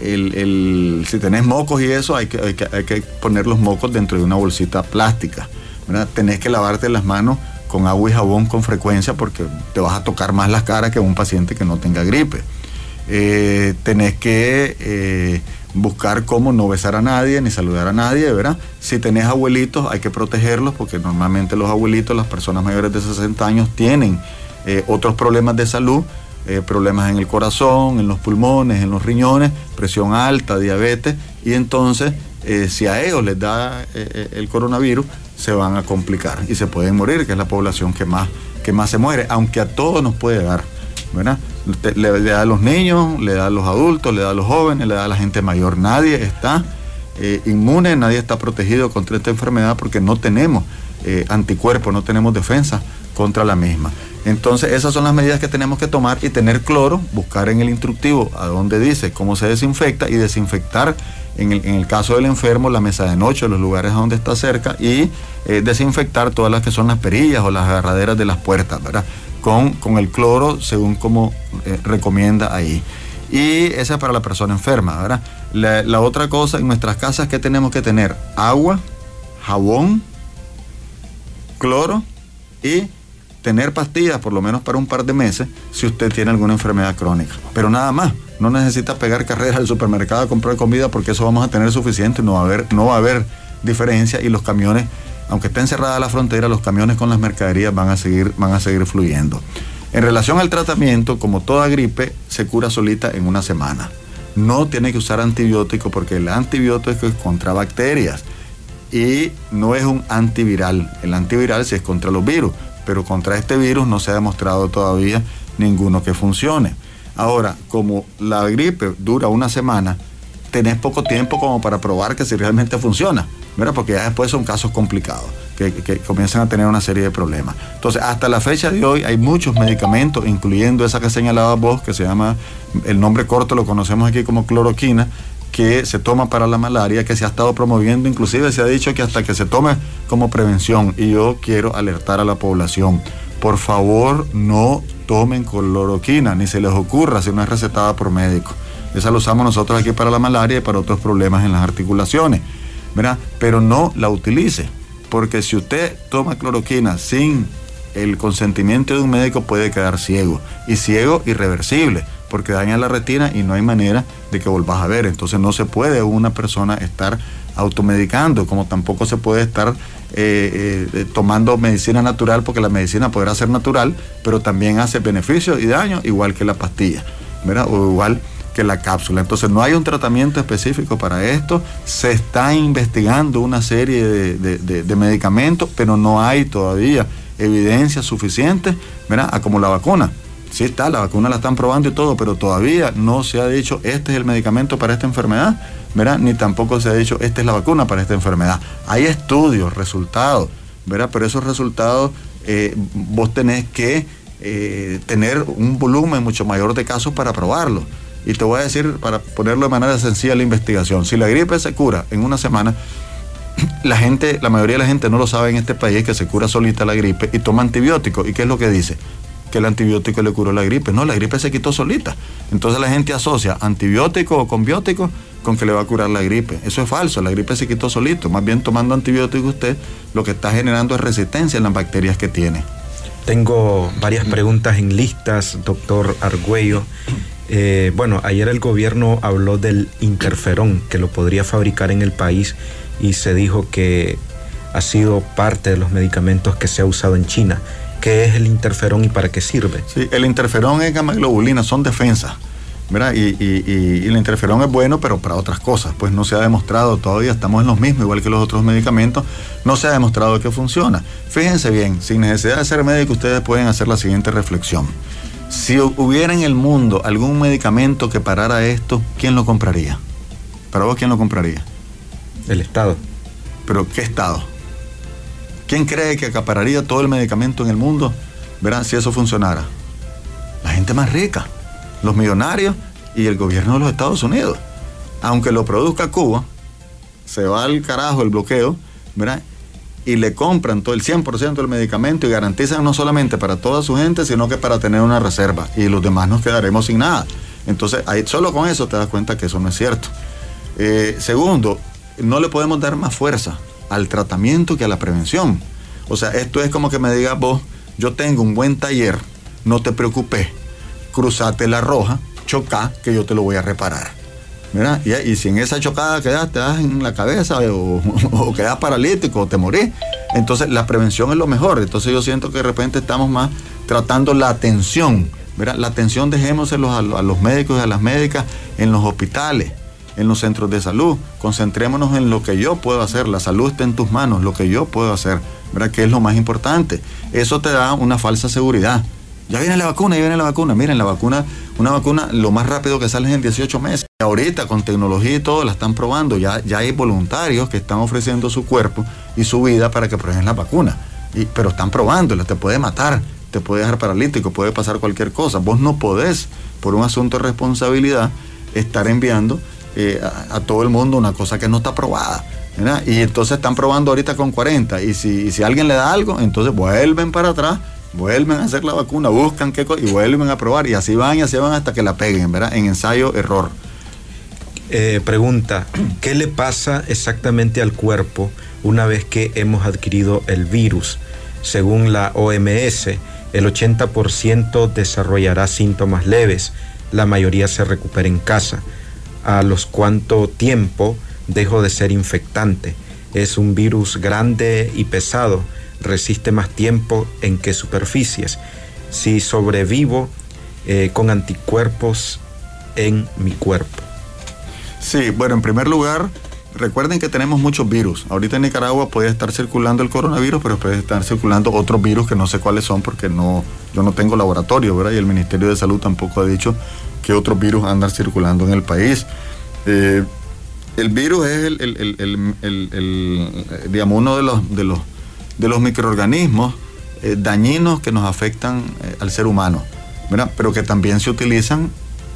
Speaker 4: si tenés mocos y eso, hay que poner los mocos dentro de una bolsita plástica, ¿verdad? Tenés que lavarte las manos con agua y jabón con frecuencia, porque te vas a tocar más las caras que un paciente que no tenga gripe. Tenés que buscar cómo no besar a nadie ni saludar a nadie, ¿verdad? Si tenés abuelitos, hay que protegerlos, porque normalmente los abuelitos, las personas mayores de 60 años, tienen otros problemas de salud, problemas en el corazón, en los pulmones, en los riñones, presión alta, diabetes, y entonces si a ellos les da el coronavirus, se van a complicar y se pueden morir, que es la población que más se muere, aunque a todos nos puede dar, ¿verdad? Le da a los niños, le da a los adultos, le da a los jóvenes, le da a la gente mayor. Nadie está inmune, nadie está protegido contra esta enfermedad porque no tenemos anticuerpos, no tenemos defensa contra la misma. Entonces esas son las medidas que tenemos que tomar y tener cloro, buscar en el instructivo a donde dice cómo se desinfecta y desinfectar en el caso del enfermo la mesa de noche, los lugares a donde está cerca y desinfectar todas las que son las perillas o las agarraderas de las puertas, ¿verdad? Con el cloro según como recomienda ahí. Y esa es para la persona enferma, ¿verdad? La otra cosa, en nuestras casas, ¿qué tenemos que tener? Agua, jabón, cloro y tener pastillas por lo menos para un par de meses si usted tiene alguna enfermedad crónica. Pero nada más, no necesita pegar carreras al supermercado a comprar comida porque eso vamos a tener suficiente, no va a haber diferencia y los camiones, aunque estén cerradas la frontera, los camiones con las mercaderías van a seguir fluyendo. En relación al tratamiento, como toda gripe, se cura solita en una semana. No tiene que usar antibiótico porque el antibiótico es contra bacterias y no es un antiviral. El antiviral sí es contra los virus, pero contra este virus no se ha demostrado todavía ninguno que funcione. Ahora, como la gripe dura una semana, tenés poco tiempo como para probar que si realmente funciona, ¿verdad? Porque ya después son casos complicados, que comienzan a tener una serie de problemas. Entonces, hasta la fecha de hoy hay muchos medicamentos, incluyendo esa que señalabas vos, que se llama, el nombre corto lo conocemos aquí como cloroquina, que se toma para la malaria, que se ha estado promoviendo, inclusive se ha dicho que hasta que se tome como prevención. Y yo quiero alertar a la población, por favor no tomen cloroquina, ni se les ocurra si no es recetada por médico. Esa la usamos nosotros aquí para la malaria y para otros problemas en las articulaciones, ¿verdad? Pero no la utilice, porque si usted toma cloroquina sin el consentimiento de un médico puede quedar ciego, y ciego irreversible, porque daña la retina y no hay manera de que volvás a ver. Entonces no se puede una persona estar automedicando, como tampoco se puede estar tomando medicina natural, porque la medicina podrá ser natural, pero también hace beneficios y daños, igual que la pastilla, ¿verdad? O igual que la cápsula. Entonces no hay un tratamiento específico para esto. Se está investigando una serie de medicamentos, pero no hay todavía evidencia suficiente, ¿verdad? Como la vacuna. Sí está, la vacuna la están probando y todo, pero todavía no se ha dicho este es el medicamento para esta enfermedad, ¿verdad? Ni tampoco se ha dicho esta es la vacuna para esta enfermedad. Hay estudios, resultados, ¿verdad? Pero esos resultados vos tenés que tener un volumen mucho mayor de casos para probarlo. Y te voy a decir, para ponerlo de manera sencilla, la investigación. Si la gripe se cura en una semana, la mayoría de la gente no lo sabe en este país, que se cura solita la gripe y toma antibióticos. ¿Y qué es lo que dice? Que el antibiótico le curó la gripe. No, la gripe se quitó solita. Entonces la gente asocia antibiótico o conbiótico con que le va a curar la gripe. Eso es falso, la gripe se quitó solito. Más bien tomando antibiótico usted lo que está generando es resistencia en las bacterias que tiene.
Speaker 1: Tengo varias preguntas en listas, doctor Argüello. Bueno, ayer el gobierno habló del interferón, que lo podría fabricar en el país, y se dijo que ha sido parte de los medicamentos que se ha usado en China. ¿Qué es el interferón y para qué sirve?
Speaker 4: Sí, el interferón es gamma globulina, son defensas, ¿verdad? Y el interferón es bueno, pero para otras cosas, pues no se ha demostrado todavía, estamos en los mismos, igual que los otros medicamentos, no se ha demostrado que funciona. Fíjense bien, sin necesidad de ser médico, ustedes pueden hacer la siguiente reflexión. Si hubiera en el mundo algún medicamento que parara esto, ¿quién lo compraría? ¿Para vos quién lo compraría?
Speaker 1: El Estado.
Speaker 4: ¿Pero qué Estado? ¿Quién cree que acapararía todo el medicamento en el mundo? Verán, si eso funcionara. La gente más rica, los millonarios y el gobierno de los Estados Unidos. Aunque lo produzca Cuba, se va al carajo el bloqueo, ¿verdad? Y le compran todo el 100% del medicamento y garantizan no solamente para toda su gente, sino que para tener una reserva. Y los demás nos quedaremos sin nada. Entonces, ahí, solo con eso te das cuenta que eso no es cierto. Segundo, no le podemos dar más fuerza al tratamiento que a la prevención. O sea, esto es como que me digas vos, yo tengo un buen taller, no te preocupes, cruzate la roja, chocá, que yo te lo voy a reparar, ¿verdad? Y si en esa chocada te das en la cabeza o quedas paralítico o te morís, entonces la prevención es lo mejor. Entonces yo siento que de repente estamos más tratando la atención, ¿verdad? La atención dejémoselo a los médicos y a las médicas en los hospitales, en los centros de salud. Concentrémonos en lo que yo puedo hacer. La salud está en tus manos, lo que yo puedo hacer, ¿verdad? Que es lo más importante. Eso te da una falsa seguridad. Ya viene la vacuna. Miren, la vacuna, una vacuna lo más rápido que sale es en 18 meses. Ahorita con tecnología y todo la están probando. Ya hay voluntarios que están ofreciendo su cuerpo y su vida para que prueben la vacuna. Pero están probándola, te puede matar, te puede dejar paralítico, puede pasar cualquier cosa. Vos no podés, por un asunto de responsabilidad, estar enviando a todo el mundo una cosa que no está probada, ¿verdad? Y entonces están probando ahorita con 40 y si alguien le da algo, entonces vuelven para atrás, vuelven a hacer la vacuna, buscan qué cosa y vuelven a probar y así van hasta que la peguen, ¿verdad? En ensayo, error.
Speaker 1: Pregunta, ¿qué le pasa exactamente al cuerpo una vez que hemos adquirido el virus? Según la OMS, el 80% desarrollará síntomas leves, la mayoría se recupera en casa. ¿A los cuánto tiempo dejo de ser infectante? Es un virus grande y pesado, resiste más tiempo en qué superficies. Si sobrevivo con anticuerpos en mi cuerpo.
Speaker 4: Sí, bueno, en primer lugar, recuerden que tenemos muchos virus. Ahorita en Nicaragua puede estar circulando el coronavirus, pero puede estar circulando otros virus que no sé cuáles son porque yo no tengo laboratorio, ¿verdad? Y el Ministerio de Salud tampoco ha dicho qué otros virus andan circulando en el país. El virus es digamos, uno de los microorganismos dañinos que nos afectan al ser humano, ¿verdad? Pero que también se utilizan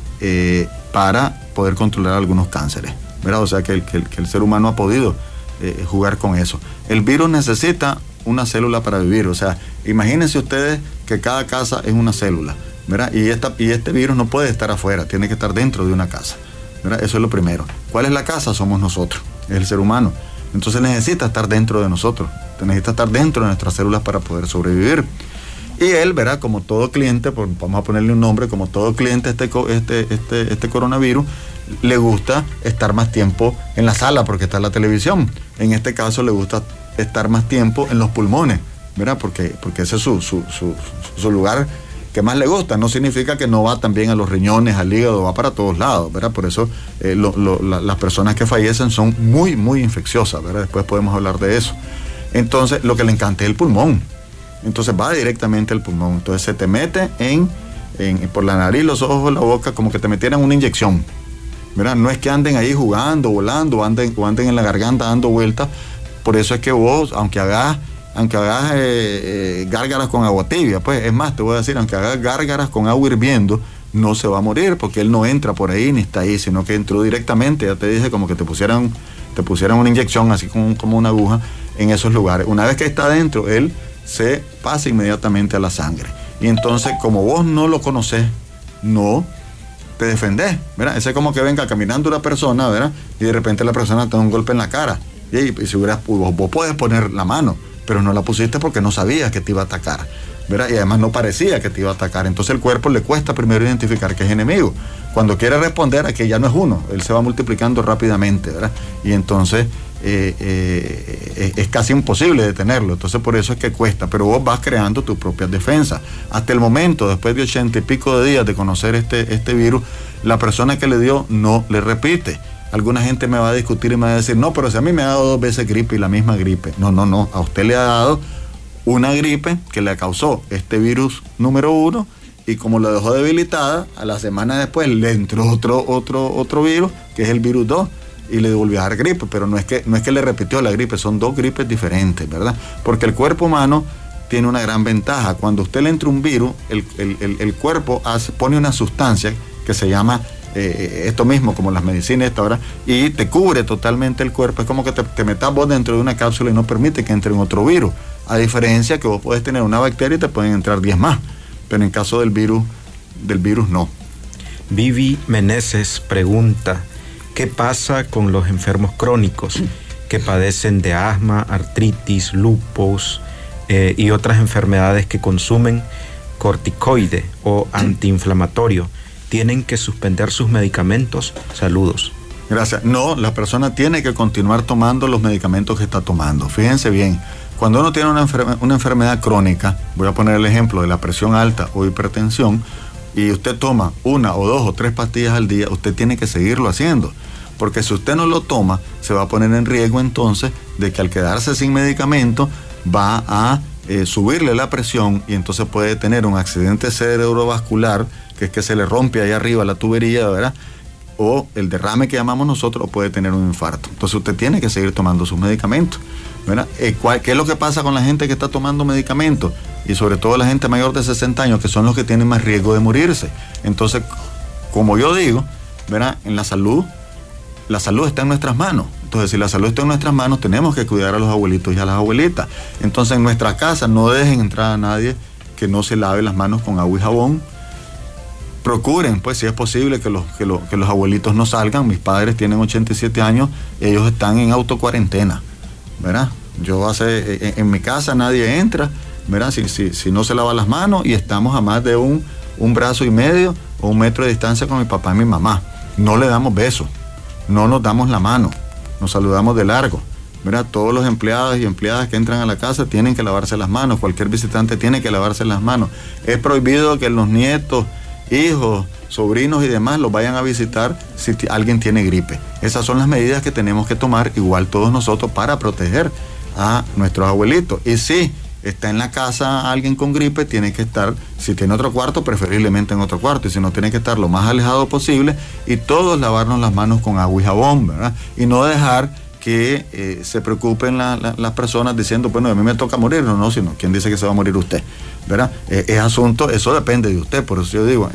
Speaker 4: para poder controlar algunos cánceres, ¿verdad? O sea que el ser humano ha podido jugar con eso. El virus necesita una célula para vivir, o sea, imagínense ustedes que cada casa es una célula, ¿verdad? Y este virus no puede estar afuera, tiene que estar dentro de una casa, ¿verdad? Eso es lo primero. ¿Cuál es la casa? Somos nosotros, es el ser humano. Entonces necesita estar dentro de nosotros, necesita estar dentro de nuestras células para poder sobrevivir. Y él, ¿verdad? Como todo cliente, vamos a ponerle un nombre, como todo cliente este coronavirus, le gusta estar más tiempo en la sala porque está en la televisión. En este caso le gusta estar más tiempo en los pulmones, ¿verdad? Porque ese es su lugar que más le gusta. No significa que no va también a los riñones, al hígado, va para todos lados, ¿verdad? Por eso las personas que fallecen son muy, muy infecciosas, ¿verdad? Después podemos hablar de eso. Entonces, lo que le encanta es el pulmón. Entonces va directamente al pulmón. Entonces se te mete por la nariz, los ojos, la boca, como que te metieran una inyección, ¿verdad? No es que anden ahí jugando, volando, o anden en la garganta dando vueltas. Por eso es que vos, aunque hagas gárgaras con agua tibia, pues es más, te voy a decir, aunque hagas gárgaras con agua hirviendo, no se va a morir porque él no entra por ahí ni está ahí, sino que entró directamente, ya te dije, como que te pusieran una inyección así como una aguja en esos lugares. Una vez que está adentro, él se pasa inmediatamente a la sangre. Y entonces, como vos no lo conocés, no te defendés, ¿verdad? Ese es como que venga caminando una persona, ¿verdad? Y de repente la persona te da un golpe en la cara. Y si vos podés poner la mano, pero no la pusiste porque no sabías que te iba a atacar, ¿verdad? Y además no parecía que te iba a atacar. Entonces el cuerpo le cuesta primero identificar que es enemigo. Cuando quiere responder a que ya no es uno, él se va multiplicando rápidamente, ¿verdad? Y entonces es casi imposible detenerlo. Entonces por eso es que cuesta, pero vos vas creando tus propias defensas. Hasta el momento, después de 80 y pico de días de conocer este virus, la persona que le dio no le repite. Alguna gente me va a discutir y me va a decir, no, pero si a mí me ha dado 2 veces gripe y la misma gripe. No, a usted le ha dado una gripe que le causó este virus número 1 y como lo dejó debilitada, a la semana después le entró otro virus, que es el virus 2, y le volvió a dar gripe, pero no es que le repitió la gripe, son 2 gripes diferentes, ¿verdad? Porque el cuerpo humano tiene una gran ventaja. Cuando a usted le entra un virus, el cuerpo pone una sustancia que se llama esto mismo, como las medicinas esta hora, y te cubre totalmente el cuerpo. Es como que te metas vos dentro de una cápsula y no permite que entre en otro virus, a diferencia que vos podés tener una bacteria y te pueden entrar 10 más, pero en caso del virus no.
Speaker 1: Vivi Meneses pregunta, ¿qué pasa con los enfermos crónicos que padecen de asma, artritis, lupus y otras enfermedades que consumen corticoide o antiinflamatorio? ¿Tienen que suspender sus medicamentos? Saludos.
Speaker 4: Gracias. No, la persona tiene que continuar tomando los medicamentos que está tomando. Fíjense bien, cuando uno tiene una enfermedad crónica, voy a poner el ejemplo de la presión alta o hipertensión, y usted toma 1 o 2 o 3 pastillas al día, usted tiene que seguirlo haciendo. Porque si usted no lo toma, se va a poner en riesgo entonces de que al quedarse sin medicamento va a subirle la presión y entonces puede tener un accidente cerebrovascular, que es que se le rompe ahí arriba la tubería, ¿verdad? O el derrame que llamamos nosotros, o puede tener un infarto. Entonces usted tiene que seguir tomando sus medicamentos, ¿verdad? ¿Qué es lo que pasa con la gente que está tomando medicamentos? Y sobre todo la gente mayor de 60 años, que son los que tienen más riesgo de morirse. Entonces, como yo digo, ¿verdad? En la salud está en nuestras manos. Entonces, si la salud está en nuestras manos, tenemos que cuidar a los abuelitos y a las abuelitas. Entonces, en nuestra casa no dejen entrar a nadie que no se lave las manos con agua y jabón. Procuren, pues, si es posible, que los abuelitos no salgan. Mis padres tienen 87 años, ellos están en autocuarentena, ¿verdad? En mi casa nadie entra, ¿verdad? Si no se lava las manos, y estamos a más de un brazo y medio o 1 metro de distancia con mi papá y mi mamá. No le damos besos, no nos damos la mano, nos saludamos de largo, ¿verdad? Todos los empleados y empleadas que entran a la casa tienen que lavarse las manos, cualquier visitante tiene que lavarse las manos. Es prohibido que los nietos, hijos, sobrinos y demás los vayan a visitar si alguien tiene gripe. Esas son las medidas que tenemos que tomar, igual todos nosotros, para proteger a nuestros abuelitos. Y si está en la casa alguien con gripe, tiene que estar, si tiene otro cuarto, preferiblemente en otro cuarto, y si no, tiene que estar lo más alejado posible, y todos lavarnos las manos con agua y jabón, ¿verdad? Y no dejar que se preocupen las personas diciendo, bueno, a mí me toca morir, no, sino ¿quién dice que se va a morir usted? ¿Verdad? Eso depende de usted. Por eso yo digo,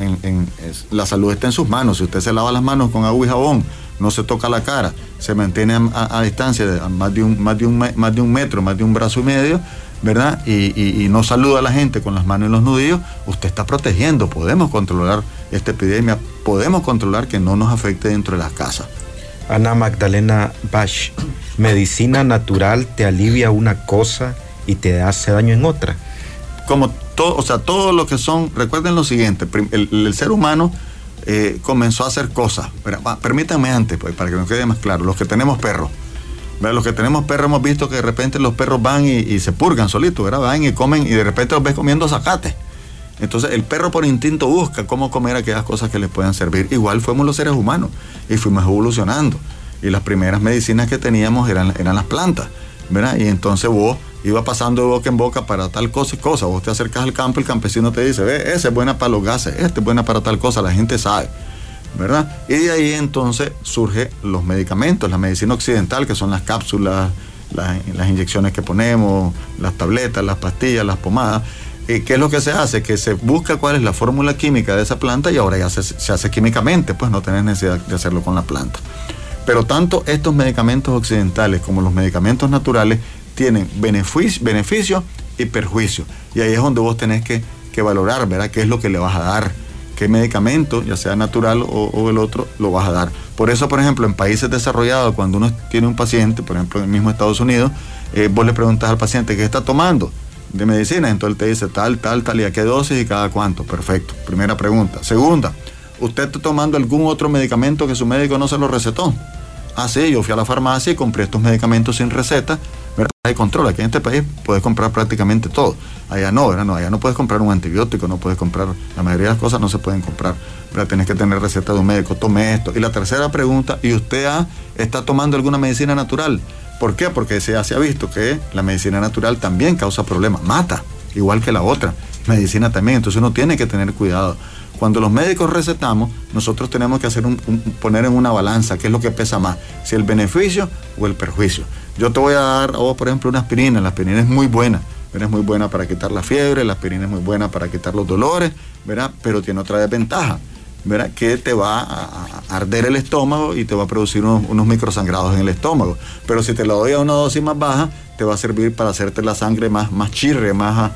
Speaker 4: la salud está en sus manos. Si usted se lava las manos con agua y jabón, no se toca la cara, se mantiene a distancia de más de un metro, más de 1 brazo y medio, ¿verdad? Y no saluda a la gente con las manos en los nudillos, usted está protegiendo. Podemos controlar esta epidemia, podemos controlar que no nos afecte dentro de las casas.
Speaker 1: Ana Magdalena Bach, medicina natural te alivia una cosa y te hace daño en otra.
Speaker 4: Como todo lo que son, recuerden lo siguiente, el ser humano comenzó a hacer cosas. Permítanme antes, pues, para que nos quede más claro, los que tenemos perros, ¿verdad? Los que tenemos perros hemos visto que de repente los perros van y se purgan solitos, ¿verdad? Van y comen, y de repente los ves comiendo zacate. Entonces el perro por instinto busca cómo comer aquellas cosas que les puedan servir. Igual fuimos los seres humanos y fuimos evolucionando. Y las primeras medicinas que teníamos eran las plantas, ¿verdad? Y entonces vos ibas pasando de boca en boca para tal cosa y cosa. Vos te acercas al campo, el campesino te dice, ve, esa es buena para los gases, esta es buena para tal cosa, la gente sabe, ¿verdad? Y de ahí entonces surgen los medicamentos, la medicina occidental, que son las cápsulas, las inyecciones que ponemos, las tabletas, las pastillas, las pomadas. ¿Qué es lo que se hace? Que se busca cuál es la fórmula química de esa planta, y ahora ya se hace químicamente, pues no tenés necesidad de hacerlo con la planta. Pero tanto estos medicamentos occidentales como los medicamentos naturales tienen beneficio y perjuicio. Y ahí es donde vos tenés que valorar, ¿verdad? ¿Qué es lo que le vas a dar? ¿Qué medicamento, ya sea natural o el otro, lo vas a dar? Por eso, por ejemplo, en países desarrollados, cuando uno tiene un paciente, por ejemplo, en el mismo Estados Unidos, vos le preguntas al paciente qué está tomando de medicina, entonces él te dice tal, y a qué dosis y cada cuánto. Perfecto, primera pregunta. Segunda, ¿usted está tomando algún otro medicamento que su médico no se lo recetó? Ah, sí, yo fui a la farmacia y compré estos medicamentos sin receta, ¿verdad? Hay control, aquí en este país puedes comprar prácticamente todo. Allá no, ¿verdad? No, allá no puedes comprar un antibiótico, no puedes comprar, la mayoría de las cosas no se pueden comprar, ¿verdad? Tienes que tener receta de un médico, tome esto. Y la tercera pregunta, ¿y usted está tomando alguna medicina natural? ¿Por qué? Porque se ha visto que la medicina natural también causa problemas, mata, igual que la otra medicina también. Entonces uno tiene que tener cuidado. Cuando los médicos recetamos, nosotros tenemos que hacer poner en una balanza qué es lo que pesa más, si el beneficio o el perjuicio. Yo te voy a dar a vos, por ejemplo, una aspirina. La aspirina es muy buena, ¿verdad? Es muy buena para quitar la fiebre, la aspirina es muy buena para quitar los dolores, ¿verdad? Pero tiene otra desventaja, ¿verdad? Que te va a arder el estómago y te va a producir unos microsangrados en el estómago. Pero si te la doy a una dosis más baja, te va a servir para hacerte la sangre más chirre,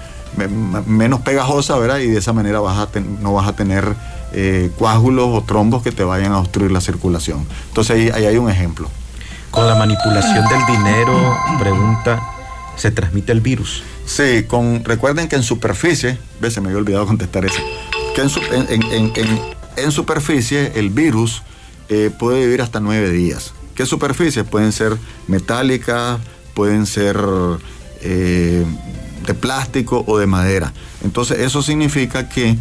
Speaker 4: menos pegajosa, ¿verdad? Y de esa manera no vas a tener coágulos o trombos que te vayan a obstruir la circulación. Entonces ahí hay un ejemplo.
Speaker 1: Con la manipulación del dinero, pregunta, ¿se transmite el virus?
Speaker 4: Sí, recuerden que en superficie, se me había olvidado contestar eso, que en superficie el virus puede vivir hasta 9 días. ¿Qué superficies? Pueden ser metálicas, pueden ser de plástico o de madera. Entonces eso significa que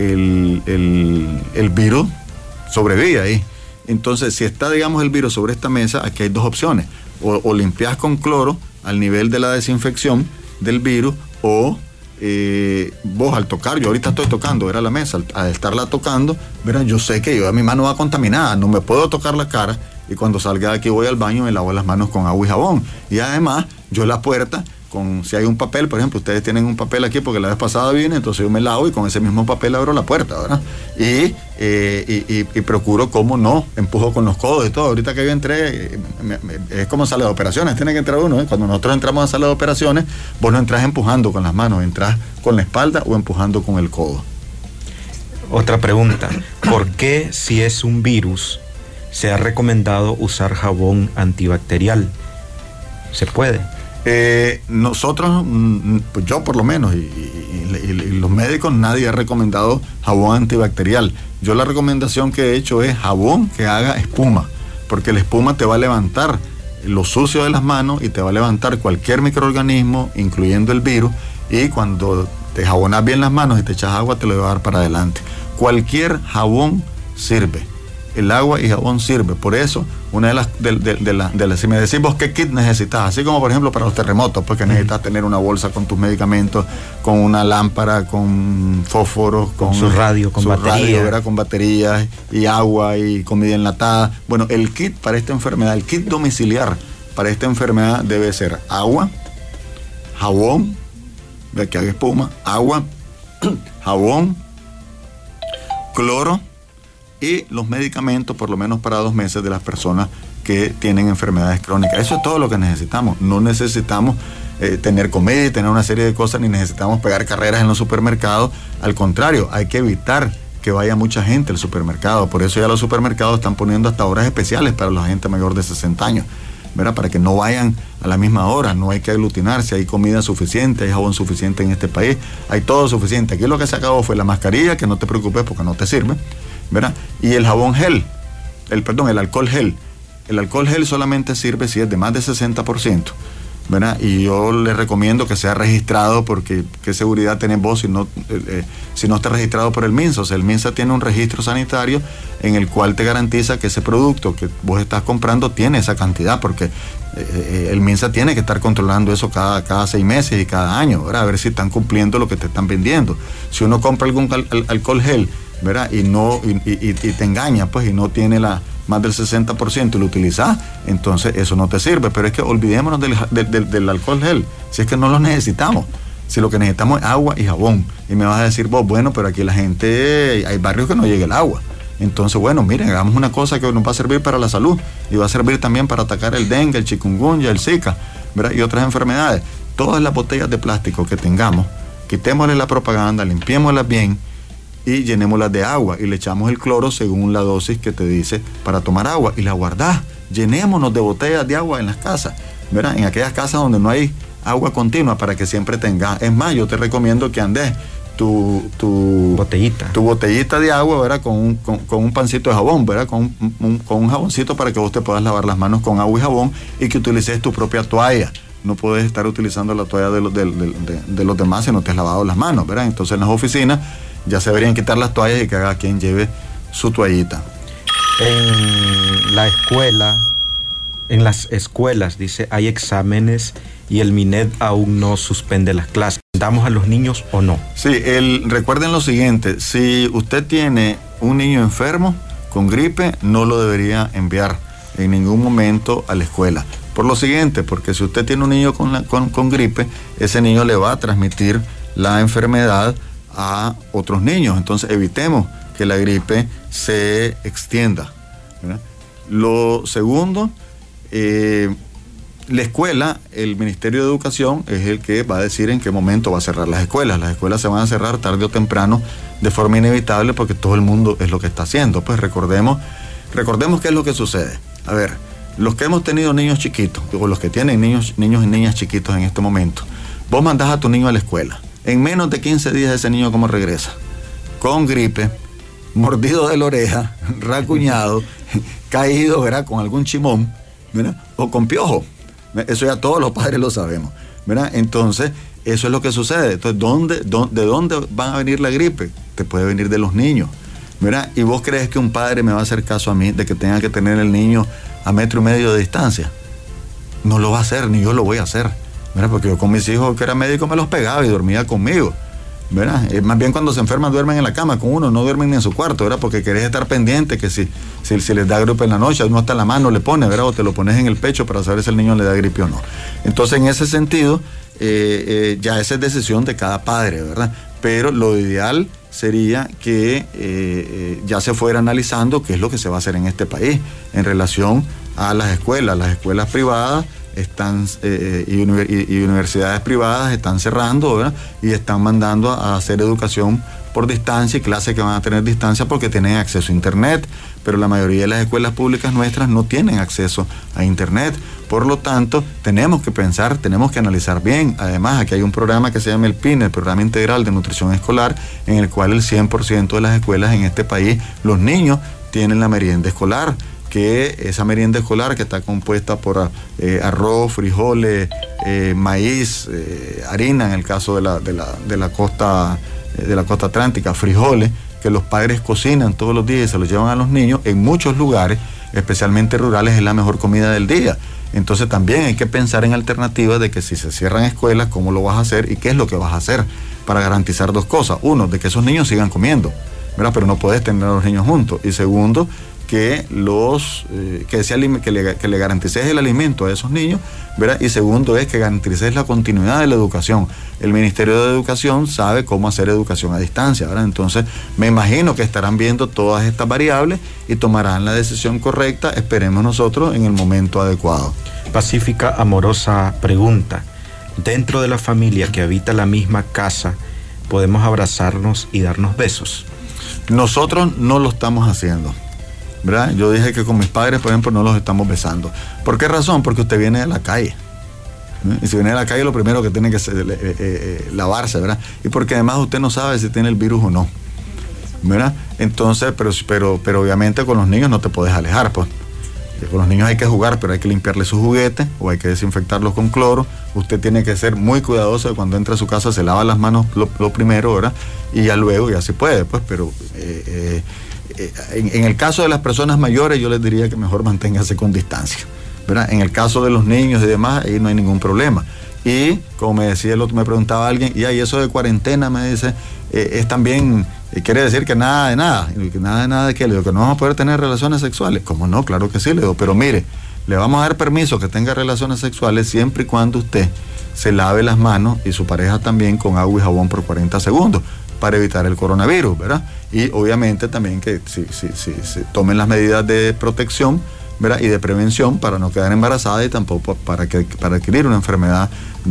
Speaker 4: el virus sobrevive ahí. Entonces si está, digamos, el virus sobre esta mesa, aquí hay dos opciones. O limpias con cloro al nivel de la desinfección, del virus, o vos al tocar, yo ahorita estoy tocando, la mesa, al estarla tocando, yo sé que mi mano va contaminada, no me puedo tocar la cara, y cuando salga de aquí voy al baño, me lavo las manos con agua y jabón. Y además, yo la puerta, si hay un papel, por ejemplo, ustedes tienen un papel aquí porque la vez pasada vine, entonces yo me lavo y con ese mismo papel abro la puerta, ¿verdad? Y procuro, como no, empujo con los codos y todo. Ahorita que yo entré, es como sala de operaciones, tiene que entrar uno, ¿eh? Cuando nosotros entramos a sala de operaciones, vos no entras empujando con las manos, entras con la espalda o empujando con el codo.
Speaker 1: Otra pregunta, ¿por qué si es un virus se ha recomendado usar jabón antibacterial? ¿Se puede?
Speaker 4: Nosotros, pues yo por lo menos, y los médicos, nadie ha recomendado jabón antibacterial. Yo la recomendación que he hecho es jabón que haga espuma, porque la espuma te va a levantar lo sucio de las manos y te va a levantar cualquier microorganismo, incluyendo el virus, y cuando te jabonas bien las manos y te echas agua, te lo va a dar para adelante. Cualquier jabón sirve. El agua y jabón sirve. Por eso, una de las si me decís vos qué kit necesitas, así como por ejemplo para los terremotos, pues que necesitas tener una bolsa con tus medicamentos, con una lámpara, con fósforos, con
Speaker 1: su radio, con batería,
Speaker 4: con baterías y agua y comida enlatada. Bueno, el kit para esta enfermedad, el kit domiciliar para esta enfermedad debe ser agua, jabón, de que haga espuma, agua, jabón, cloro, y los medicamentos por lo menos para 2 meses de las personas que tienen enfermedades crónicas. Eso es todo lo que necesitamos. No necesitamos tener comida y tener una serie de cosas, ni necesitamos pegar carreras en los supermercados. Al contrario, hay que evitar que vaya mucha gente al supermercado. Por eso ya los supermercados están poniendo hasta horas especiales para la gente mayor de 60 años, ¿verdad? Para que no vayan a la misma hora, no hay que aglutinarse, hay comida suficiente, hay jabón suficiente en este país, hay todo suficiente. Aquí lo que se acabó fue la mascarilla, que no te preocupes porque no te sirve, ¿verdad? Y el jabón gel, el alcohol gel. El alcohol gel solamente sirve si es de más de 60%, ¿verdad? Y yo les recomiendo que sea registrado, porque qué seguridad tenés vos si no está registrado por el MINSA. O sea, el MINSA tiene un registro sanitario en el cual te garantiza que ese producto que vos estás comprando tiene esa cantidad, porque el MINSA tiene que estar controlando eso cada 6 meses y cada año, ¿verdad? A ver si están cumpliendo lo que te están vendiendo. Si uno compra algún alcohol gel, ¿verdad? Y te engaña, pues, y no tiene más del 60% y lo utilizás, entonces eso no te sirve. Pero es que olvidémonos del alcohol gel, si es que no lo necesitamos. Si lo que necesitamos es agua y jabón. Y me vas a decir vos, bueno, pero aquí la gente, hay barrios que no llega el agua. Entonces, bueno, miren, hagamos una cosa que nos va a servir para la salud y va a servir también para atacar el dengue, el chikungunya, el zika, ¿verdad? Y otras enfermedades. Todas las botellas de plástico que tengamos, quitémosle la propaganda, limpiémoslas bien y llenémoslas de agua y le echamos el cloro según la dosis que te dice para tomar agua y la guardás. Llenémonos de botellas de agua en las casas, ¿verdad? En aquellas casas donde no hay agua continua, para que siempre tengas. Es más, yo te recomiendo que andes tu botellita de agua, ¿verdad? Con un pancito de jabón, ¿verdad? Con un jaboncito para que vos te puedas lavar las manos con agua y jabón, y que utilices tu propia toalla. No puedes estar utilizando la toalla de los demás si no te has lavado las manos, ¿verdad? Entonces en las oficinas ya se deberían quitar las toallas y que haga quien lleve su toallita.
Speaker 1: En las escuelas, dice, hay exámenes y el MINED aún no suspende las clases. ¿Damos a los niños o no?
Speaker 4: Sí, recuerden lo siguiente: si usted tiene un niño enfermo con gripe, no lo debería enviar en ningún momento a la escuela. Por lo siguiente, porque si usted tiene un niño con gripe, ese niño le va a transmitir la enfermedad a otros niños. Entonces evitemos que la gripe se extienda, ¿verdad? Lo segundo, la escuela, el Ministerio de Educación es el que va a decir en qué momento va a cerrar las escuelas. Las escuelas se van a cerrar tarde o temprano de forma inevitable, porque todo el mundo es lo que está haciendo. Pues recordemos qué es lo que sucede. A ver, los que hemos tenido niños chiquitos, o los que tienen niños y niñas chiquitos en este momento, vos mandás a tu niño a la escuela. En menos de 15 días ese niño, ¿cómo regresa? Con gripe, mordido de la oreja, racuñado, caído, ¿verdad? Con algún chimón, ¿verdad? O con piojo. Eso ya todos los padres lo sabemos, ¿verdad? Entonces, eso es lo que sucede. Entonces, ¿de dónde va a venir la gripe? Te puede venir de los niños, ¿verdad? ¿Y vos crees que un padre me va a hacer caso a mí de que tenga que tener el niño a 1,5 metros de distancia? No lo va a hacer, ni yo lo voy a hacer. ¿verdad? Porque yo con mis hijos que era médico me los pegaba y dormía conmigo, ¿verdad? Más bien cuando se enferman duermen en la cama con uno, no duermen ni en su cuarto, ¿verdad? Porque querés estar pendiente que si les da gripe en la noche, uno hasta la mano le pone, ¿verdad? O te lo pones en el pecho para saber si el niño le da gripe o no. Entonces, en ese sentido, ya esa es decisión de cada padre, ¿verdad? Pero lo ideal sería que ya se fuera analizando qué es lo que se va a hacer en este país en relación a las escuelas. Las escuelas privadas están y universidades privadas están cerrando, ¿verdad? Y están mandando a hacer educación por distancia y clases que van a tener distancia porque tienen acceso a internet, pero la mayoría de las escuelas públicas nuestras no tienen acceso a internet. Por lo tanto, tenemos que pensar, tenemos que analizar bien. Además, aquí hay un programa que se llama el PIN, el Programa Integral de Nutrición Escolar, en el cual el 100% de las escuelas en este país, los niños tienen la merienda escolar, que esa merienda escolar que está compuesta por arroz, frijoles, maíz, harina en el caso de la costa atlántica, frijoles, que los padres cocinan todos los días y se los llevan a los niños. En muchos lugares, especialmente rurales, es la mejor comida del día. Entonces también hay que pensar en alternativas de que si se cierran escuelas, ¿cómo lo vas a hacer y qué es lo que vas a hacer para garantizar dos cosas? Uno, de que esos niños sigan comiendo, ¿verdad? Pero no puedes tener a los niños juntos. Y segundo, que le garantices el alimento a esos niños, ¿verdad? Y segundo es que garantices la continuidad de la educación. El Ministerio de Educación sabe cómo hacer educación a distancia, ¿verdad? Entonces me imagino que estarán viendo todas estas variables y tomarán la decisión correcta, esperemos nosotros, en el momento adecuado.
Speaker 1: Pacífica Amorosa pregunta: dentro de la familia que habita la misma casa, ¿podemos abrazarnos y darnos besos?
Speaker 4: Nosotros no lo estamos haciendo, ¿verdad? Yo dije que con mis padres, por ejemplo, no los estamos besando. ¿Por qué razón? Porque usted viene de la calle. Y si viene de la calle, lo primero que tiene que ser lavarse, ¿verdad? Y porque además usted no sabe si tiene el virus o no, ¿verdad? Entonces, pero obviamente con los niños no te puedes alejar, pues. Con los niños hay que jugar, pero hay que limpiarle sus juguetes o hay que desinfectarlos con cloro. Usted tiene que ser muy cuidadoso de cuando entra a su casa, se lava las manos lo primero, ¿verdad? Y ya luego, ya se puede, pues, pero en el caso de las personas mayores, yo les diría que mejor manténgase con distancia, ¿verdad? En el caso de los niños y demás, ahí no hay ningún problema. Y como me decía el otro, me preguntaba alguien, y ahí eso de cuarentena, me dice, es también, quiere decir que nada de nada. Y que nada de nada de qué, le digo, que no vamos a poder tener relaciones sexuales. ¿Cómo no? Claro que sí, le digo, pero mire, le vamos a dar permiso que tenga relaciones sexuales siempre y cuando usted se lave las manos y su pareja también con agua y jabón por 40 segundos para evitar el coronavirus, ¿verdad? Y obviamente también que si tomen las medidas de protección, ¿verdad? Y de prevención para no quedar embarazada y tampoco para adquirir una enfermedad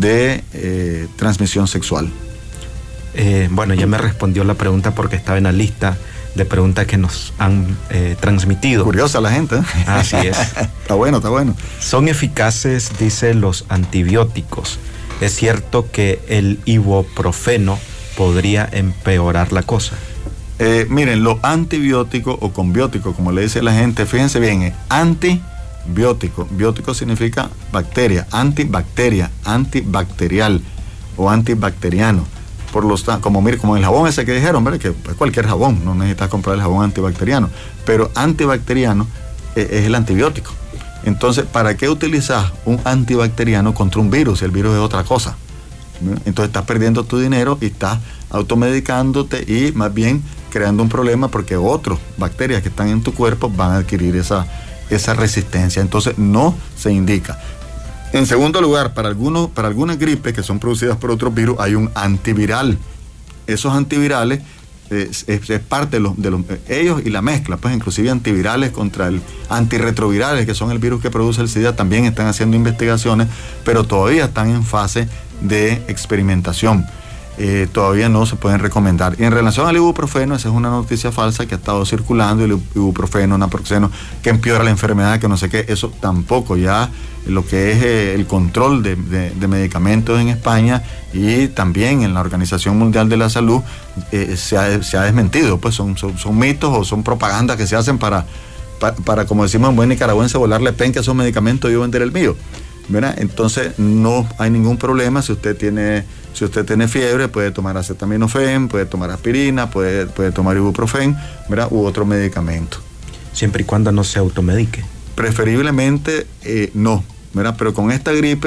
Speaker 4: de transmisión sexual.
Speaker 1: Bueno, ya me respondió la pregunta porque estaba en la lista de preguntas que nos han transmitido.
Speaker 4: Curiosa la gente, ¿eh?
Speaker 1: Así es.
Speaker 4: Está bueno.
Speaker 1: ¿Son eficaces, dice, los antibióticos? ¿Es cierto que el ibuprofeno podría empeorar la cosa?
Speaker 4: Miren, los antibióticos o conbióticos, como le dice la gente, fíjense bien, antibiótico. Biótico significa bacteria, antibacterial o antibacteriano. Como el jabón ese que dijeron, ¿verdad? Que es cualquier jabón, no necesitas comprar el jabón antibacteriano, pero antibacteriano es el antibiótico. Entonces, ¿para qué utilizas un antibacteriano contra un virus si el virus es otra cosa? Entonces estás perdiendo tu dinero y estás automedicándote y más bien creando un problema porque otras bacterias que están en tu cuerpo van a adquirir esa resistencia. Entonces no se indica. En segundo lugar, para algunas gripes que son producidas por otros virus, hay un antiviral. Esos antivirales es parte de ellos y la mezcla, pues inclusive antivirales contra antirretrovirales, que son el virus que produce el SIDA, también están haciendo investigaciones, pero todavía están en fase de experimentación. Todavía no se pueden recomendar. Y en relación al ibuprofeno, esa es una noticia falsa que ha estado circulando, el ibuprofeno, naproxeno, que empeora la enfermedad, que no sé qué, eso tampoco. Ya lo que es el control de medicamentos en España y también en la Organización Mundial de la Salud se ha desmentido, pues son mitos o son propagandas que se hacen para como decimos en buen nicaragüense, volarle penca a esos medicamentos y yo vender el mío, ¿verdad? Entonces no hay ningún problema. Si usted tiene fiebre, puede tomar acetaminofén, puede tomar aspirina, puede tomar ibuprofén, ¿verdad? U otro medicamento.
Speaker 1: Siempre y cuando no se automedique.
Speaker 4: Preferiblemente no, ¿verdad? Pero con esta gripe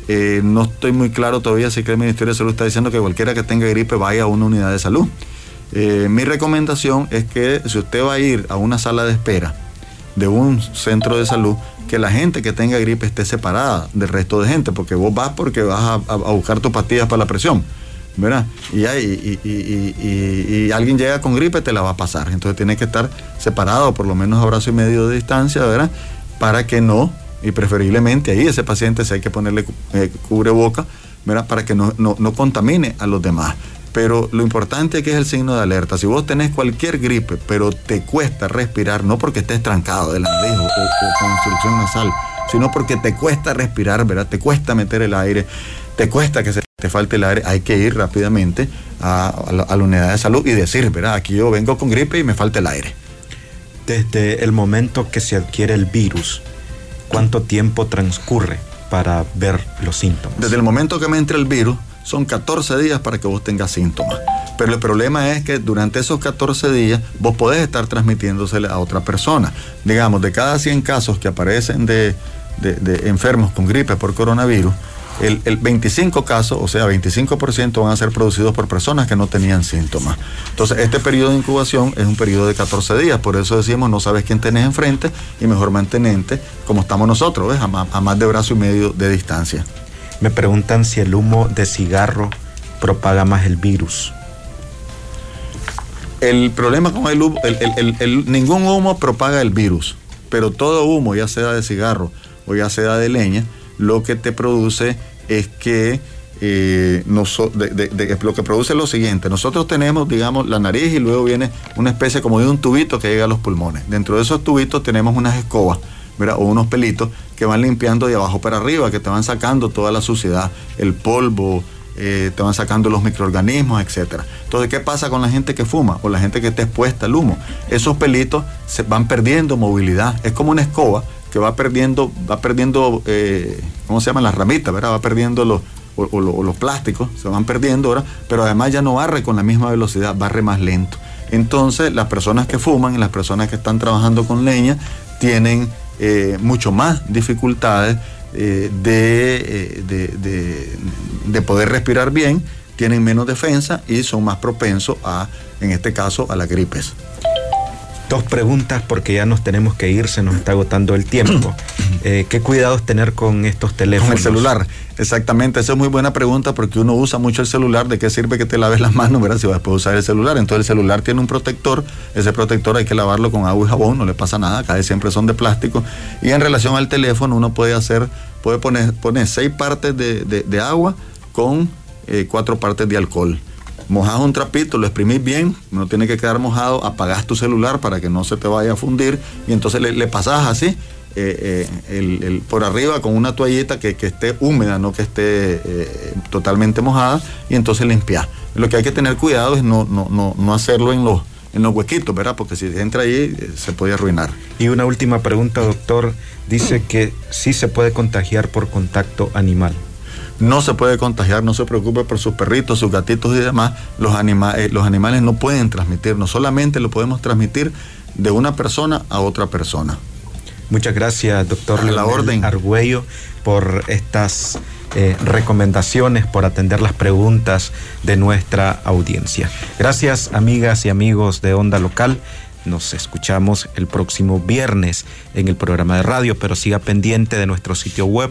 Speaker 4: No estoy muy claro todavía si que el Ministerio de Salud está diciendo que cualquiera que tenga gripe vaya a una unidad de salud. Mi recomendación es que si usted va a ir a una sala de espera de un centro de salud, que la gente que tenga gripe esté separada del resto de gente, porque vos vas a buscar tus pastillas para la presión, ¿verdad? Y alguien llega con gripe, te la va a pasar. Entonces tiene que estar separado, por lo menos a brazo y medio de distancia, ¿verdad? Para que no, y preferiblemente ahí ese paciente si hay que ponerle cubreboca, ¿verdad? Para que no contamine a los demás. Pero lo importante es que es el signo de alerta. Si vos tenés cualquier gripe, pero te cuesta respirar, no porque estés trancado de la nariz o con obstrucción nasal, sino porque te cuesta respirar, ¿verdad? Te cuesta meter el aire, te cuesta que se te falte el aire, hay que ir rápidamente a la unidad de salud y decir, ¿verdad? Aquí yo vengo con gripe y me falta el aire.
Speaker 1: Desde el momento que se adquiere el virus, ¿cuánto tiempo transcurre para ver los síntomas?
Speaker 4: Desde el momento que me entra el virus, son 14 días para que vos tengas síntomas. Pero el problema es que durante esos 14 días vos podés estar transmitiéndosele a otra persona. Digamos, de cada 100 casos que aparecen de enfermos con gripe por coronavirus, el 25 casos, o sea, 25% van a ser producidos por personas que no tenían síntomas. Entonces, este periodo de incubación es un periodo de 14 días. Por eso decimos, no sabes quién tenés enfrente y mejor mantenerte como estamos nosotros, ¿ves? A más de brazo y medio de distancia.
Speaker 1: Me preguntan si el humo de cigarro propaga más el virus.
Speaker 4: El problema con el humo, ningún humo propaga el virus, pero todo humo, ya sea de cigarro o ya sea de leña, lo que te produce es que lo que produce es lo siguiente. Nosotros tenemos, digamos, la nariz y luego viene una especie como de un tubito que llega a los pulmones. Dentro de esos tubitos tenemos unas escobas, ¿verdad? O unos pelitos que van limpiando de abajo para arriba, que te van sacando toda la suciedad, el polvo, te van sacando los microorganismos, etcétera. Entonces, ¿qué pasa con la gente que fuma o la gente que está expuesta al humo? Esos pelitos se van perdiendo movilidad. Es como una escoba que va perdiendo, ¿cómo se llaman? Las ramitas, ¿verdad? Va perdiendo los plásticos, se van perdiendo, ¿verdad? Pero además ya no barre con la misma velocidad, barre más lento. Entonces, las personas que fuman y las personas que están trabajando con leña tienen mucho más dificultades de poder respirar bien, tienen menos defensa y son más propensos en este caso, a las gripes.
Speaker 1: 2 preguntas porque ya nos tenemos que ir, se nos está agotando el tiempo. ¿Qué cuidados tener con estos teléfonos?
Speaker 4: Con el celular, exactamente, esa es muy buena pregunta porque uno usa mucho el celular. ¿De qué sirve que te laves las manos, verdad? Si vas a poder usar el celular. Entonces el celular tiene un protector, ese protector hay que lavarlo con agua y jabón, no le pasa nada, casi siempre son de plástico. Y en relación al teléfono uno puede poner 6 partes de agua con 4 partes de alcohol. Mojás un trapito, lo exprimís bien, no tiene que quedar mojado, apagás tu celular para que no se te vaya a fundir y entonces le pasás así por arriba con una toallita que esté húmeda, no que esté totalmente mojada, y entonces limpiar. Lo que hay que tener cuidado es no hacerlo en los huequitos, ¿verdad? Porque si entra ahí se puede arruinar.
Speaker 1: Y una última pregunta, doctor. Dice que sí se puede contagiar por contacto animal.
Speaker 4: No se puede contagiar, no se preocupe por sus perritos, sus gatitos y demás. Los animales no pueden transmitirnos, solamente lo podemos transmitir de una persona a otra persona.
Speaker 1: Muchas gracias, doctor Leonel Argüello, por estas recomendaciones, por atender las preguntas de nuestra audiencia. Gracias, amigas y amigos de Onda Local. Nos escuchamos el próximo viernes en el programa de radio, pero siga pendiente de nuestro sitio web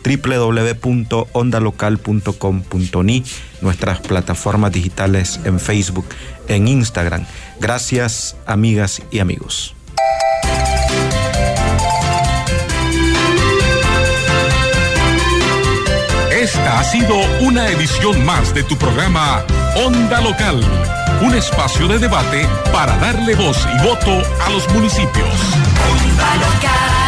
Speaker 1: www.ondalocal.com.ni, nuestras plataformas digitales en Facebook, en Instagram. Gracias, amigas y amigos.
Speaker 8: Esta ha sido una edición más de tu programa Onda Local, un espacio de debate para darle voz y voto a los municipios.
Speaker 9: Onda Local.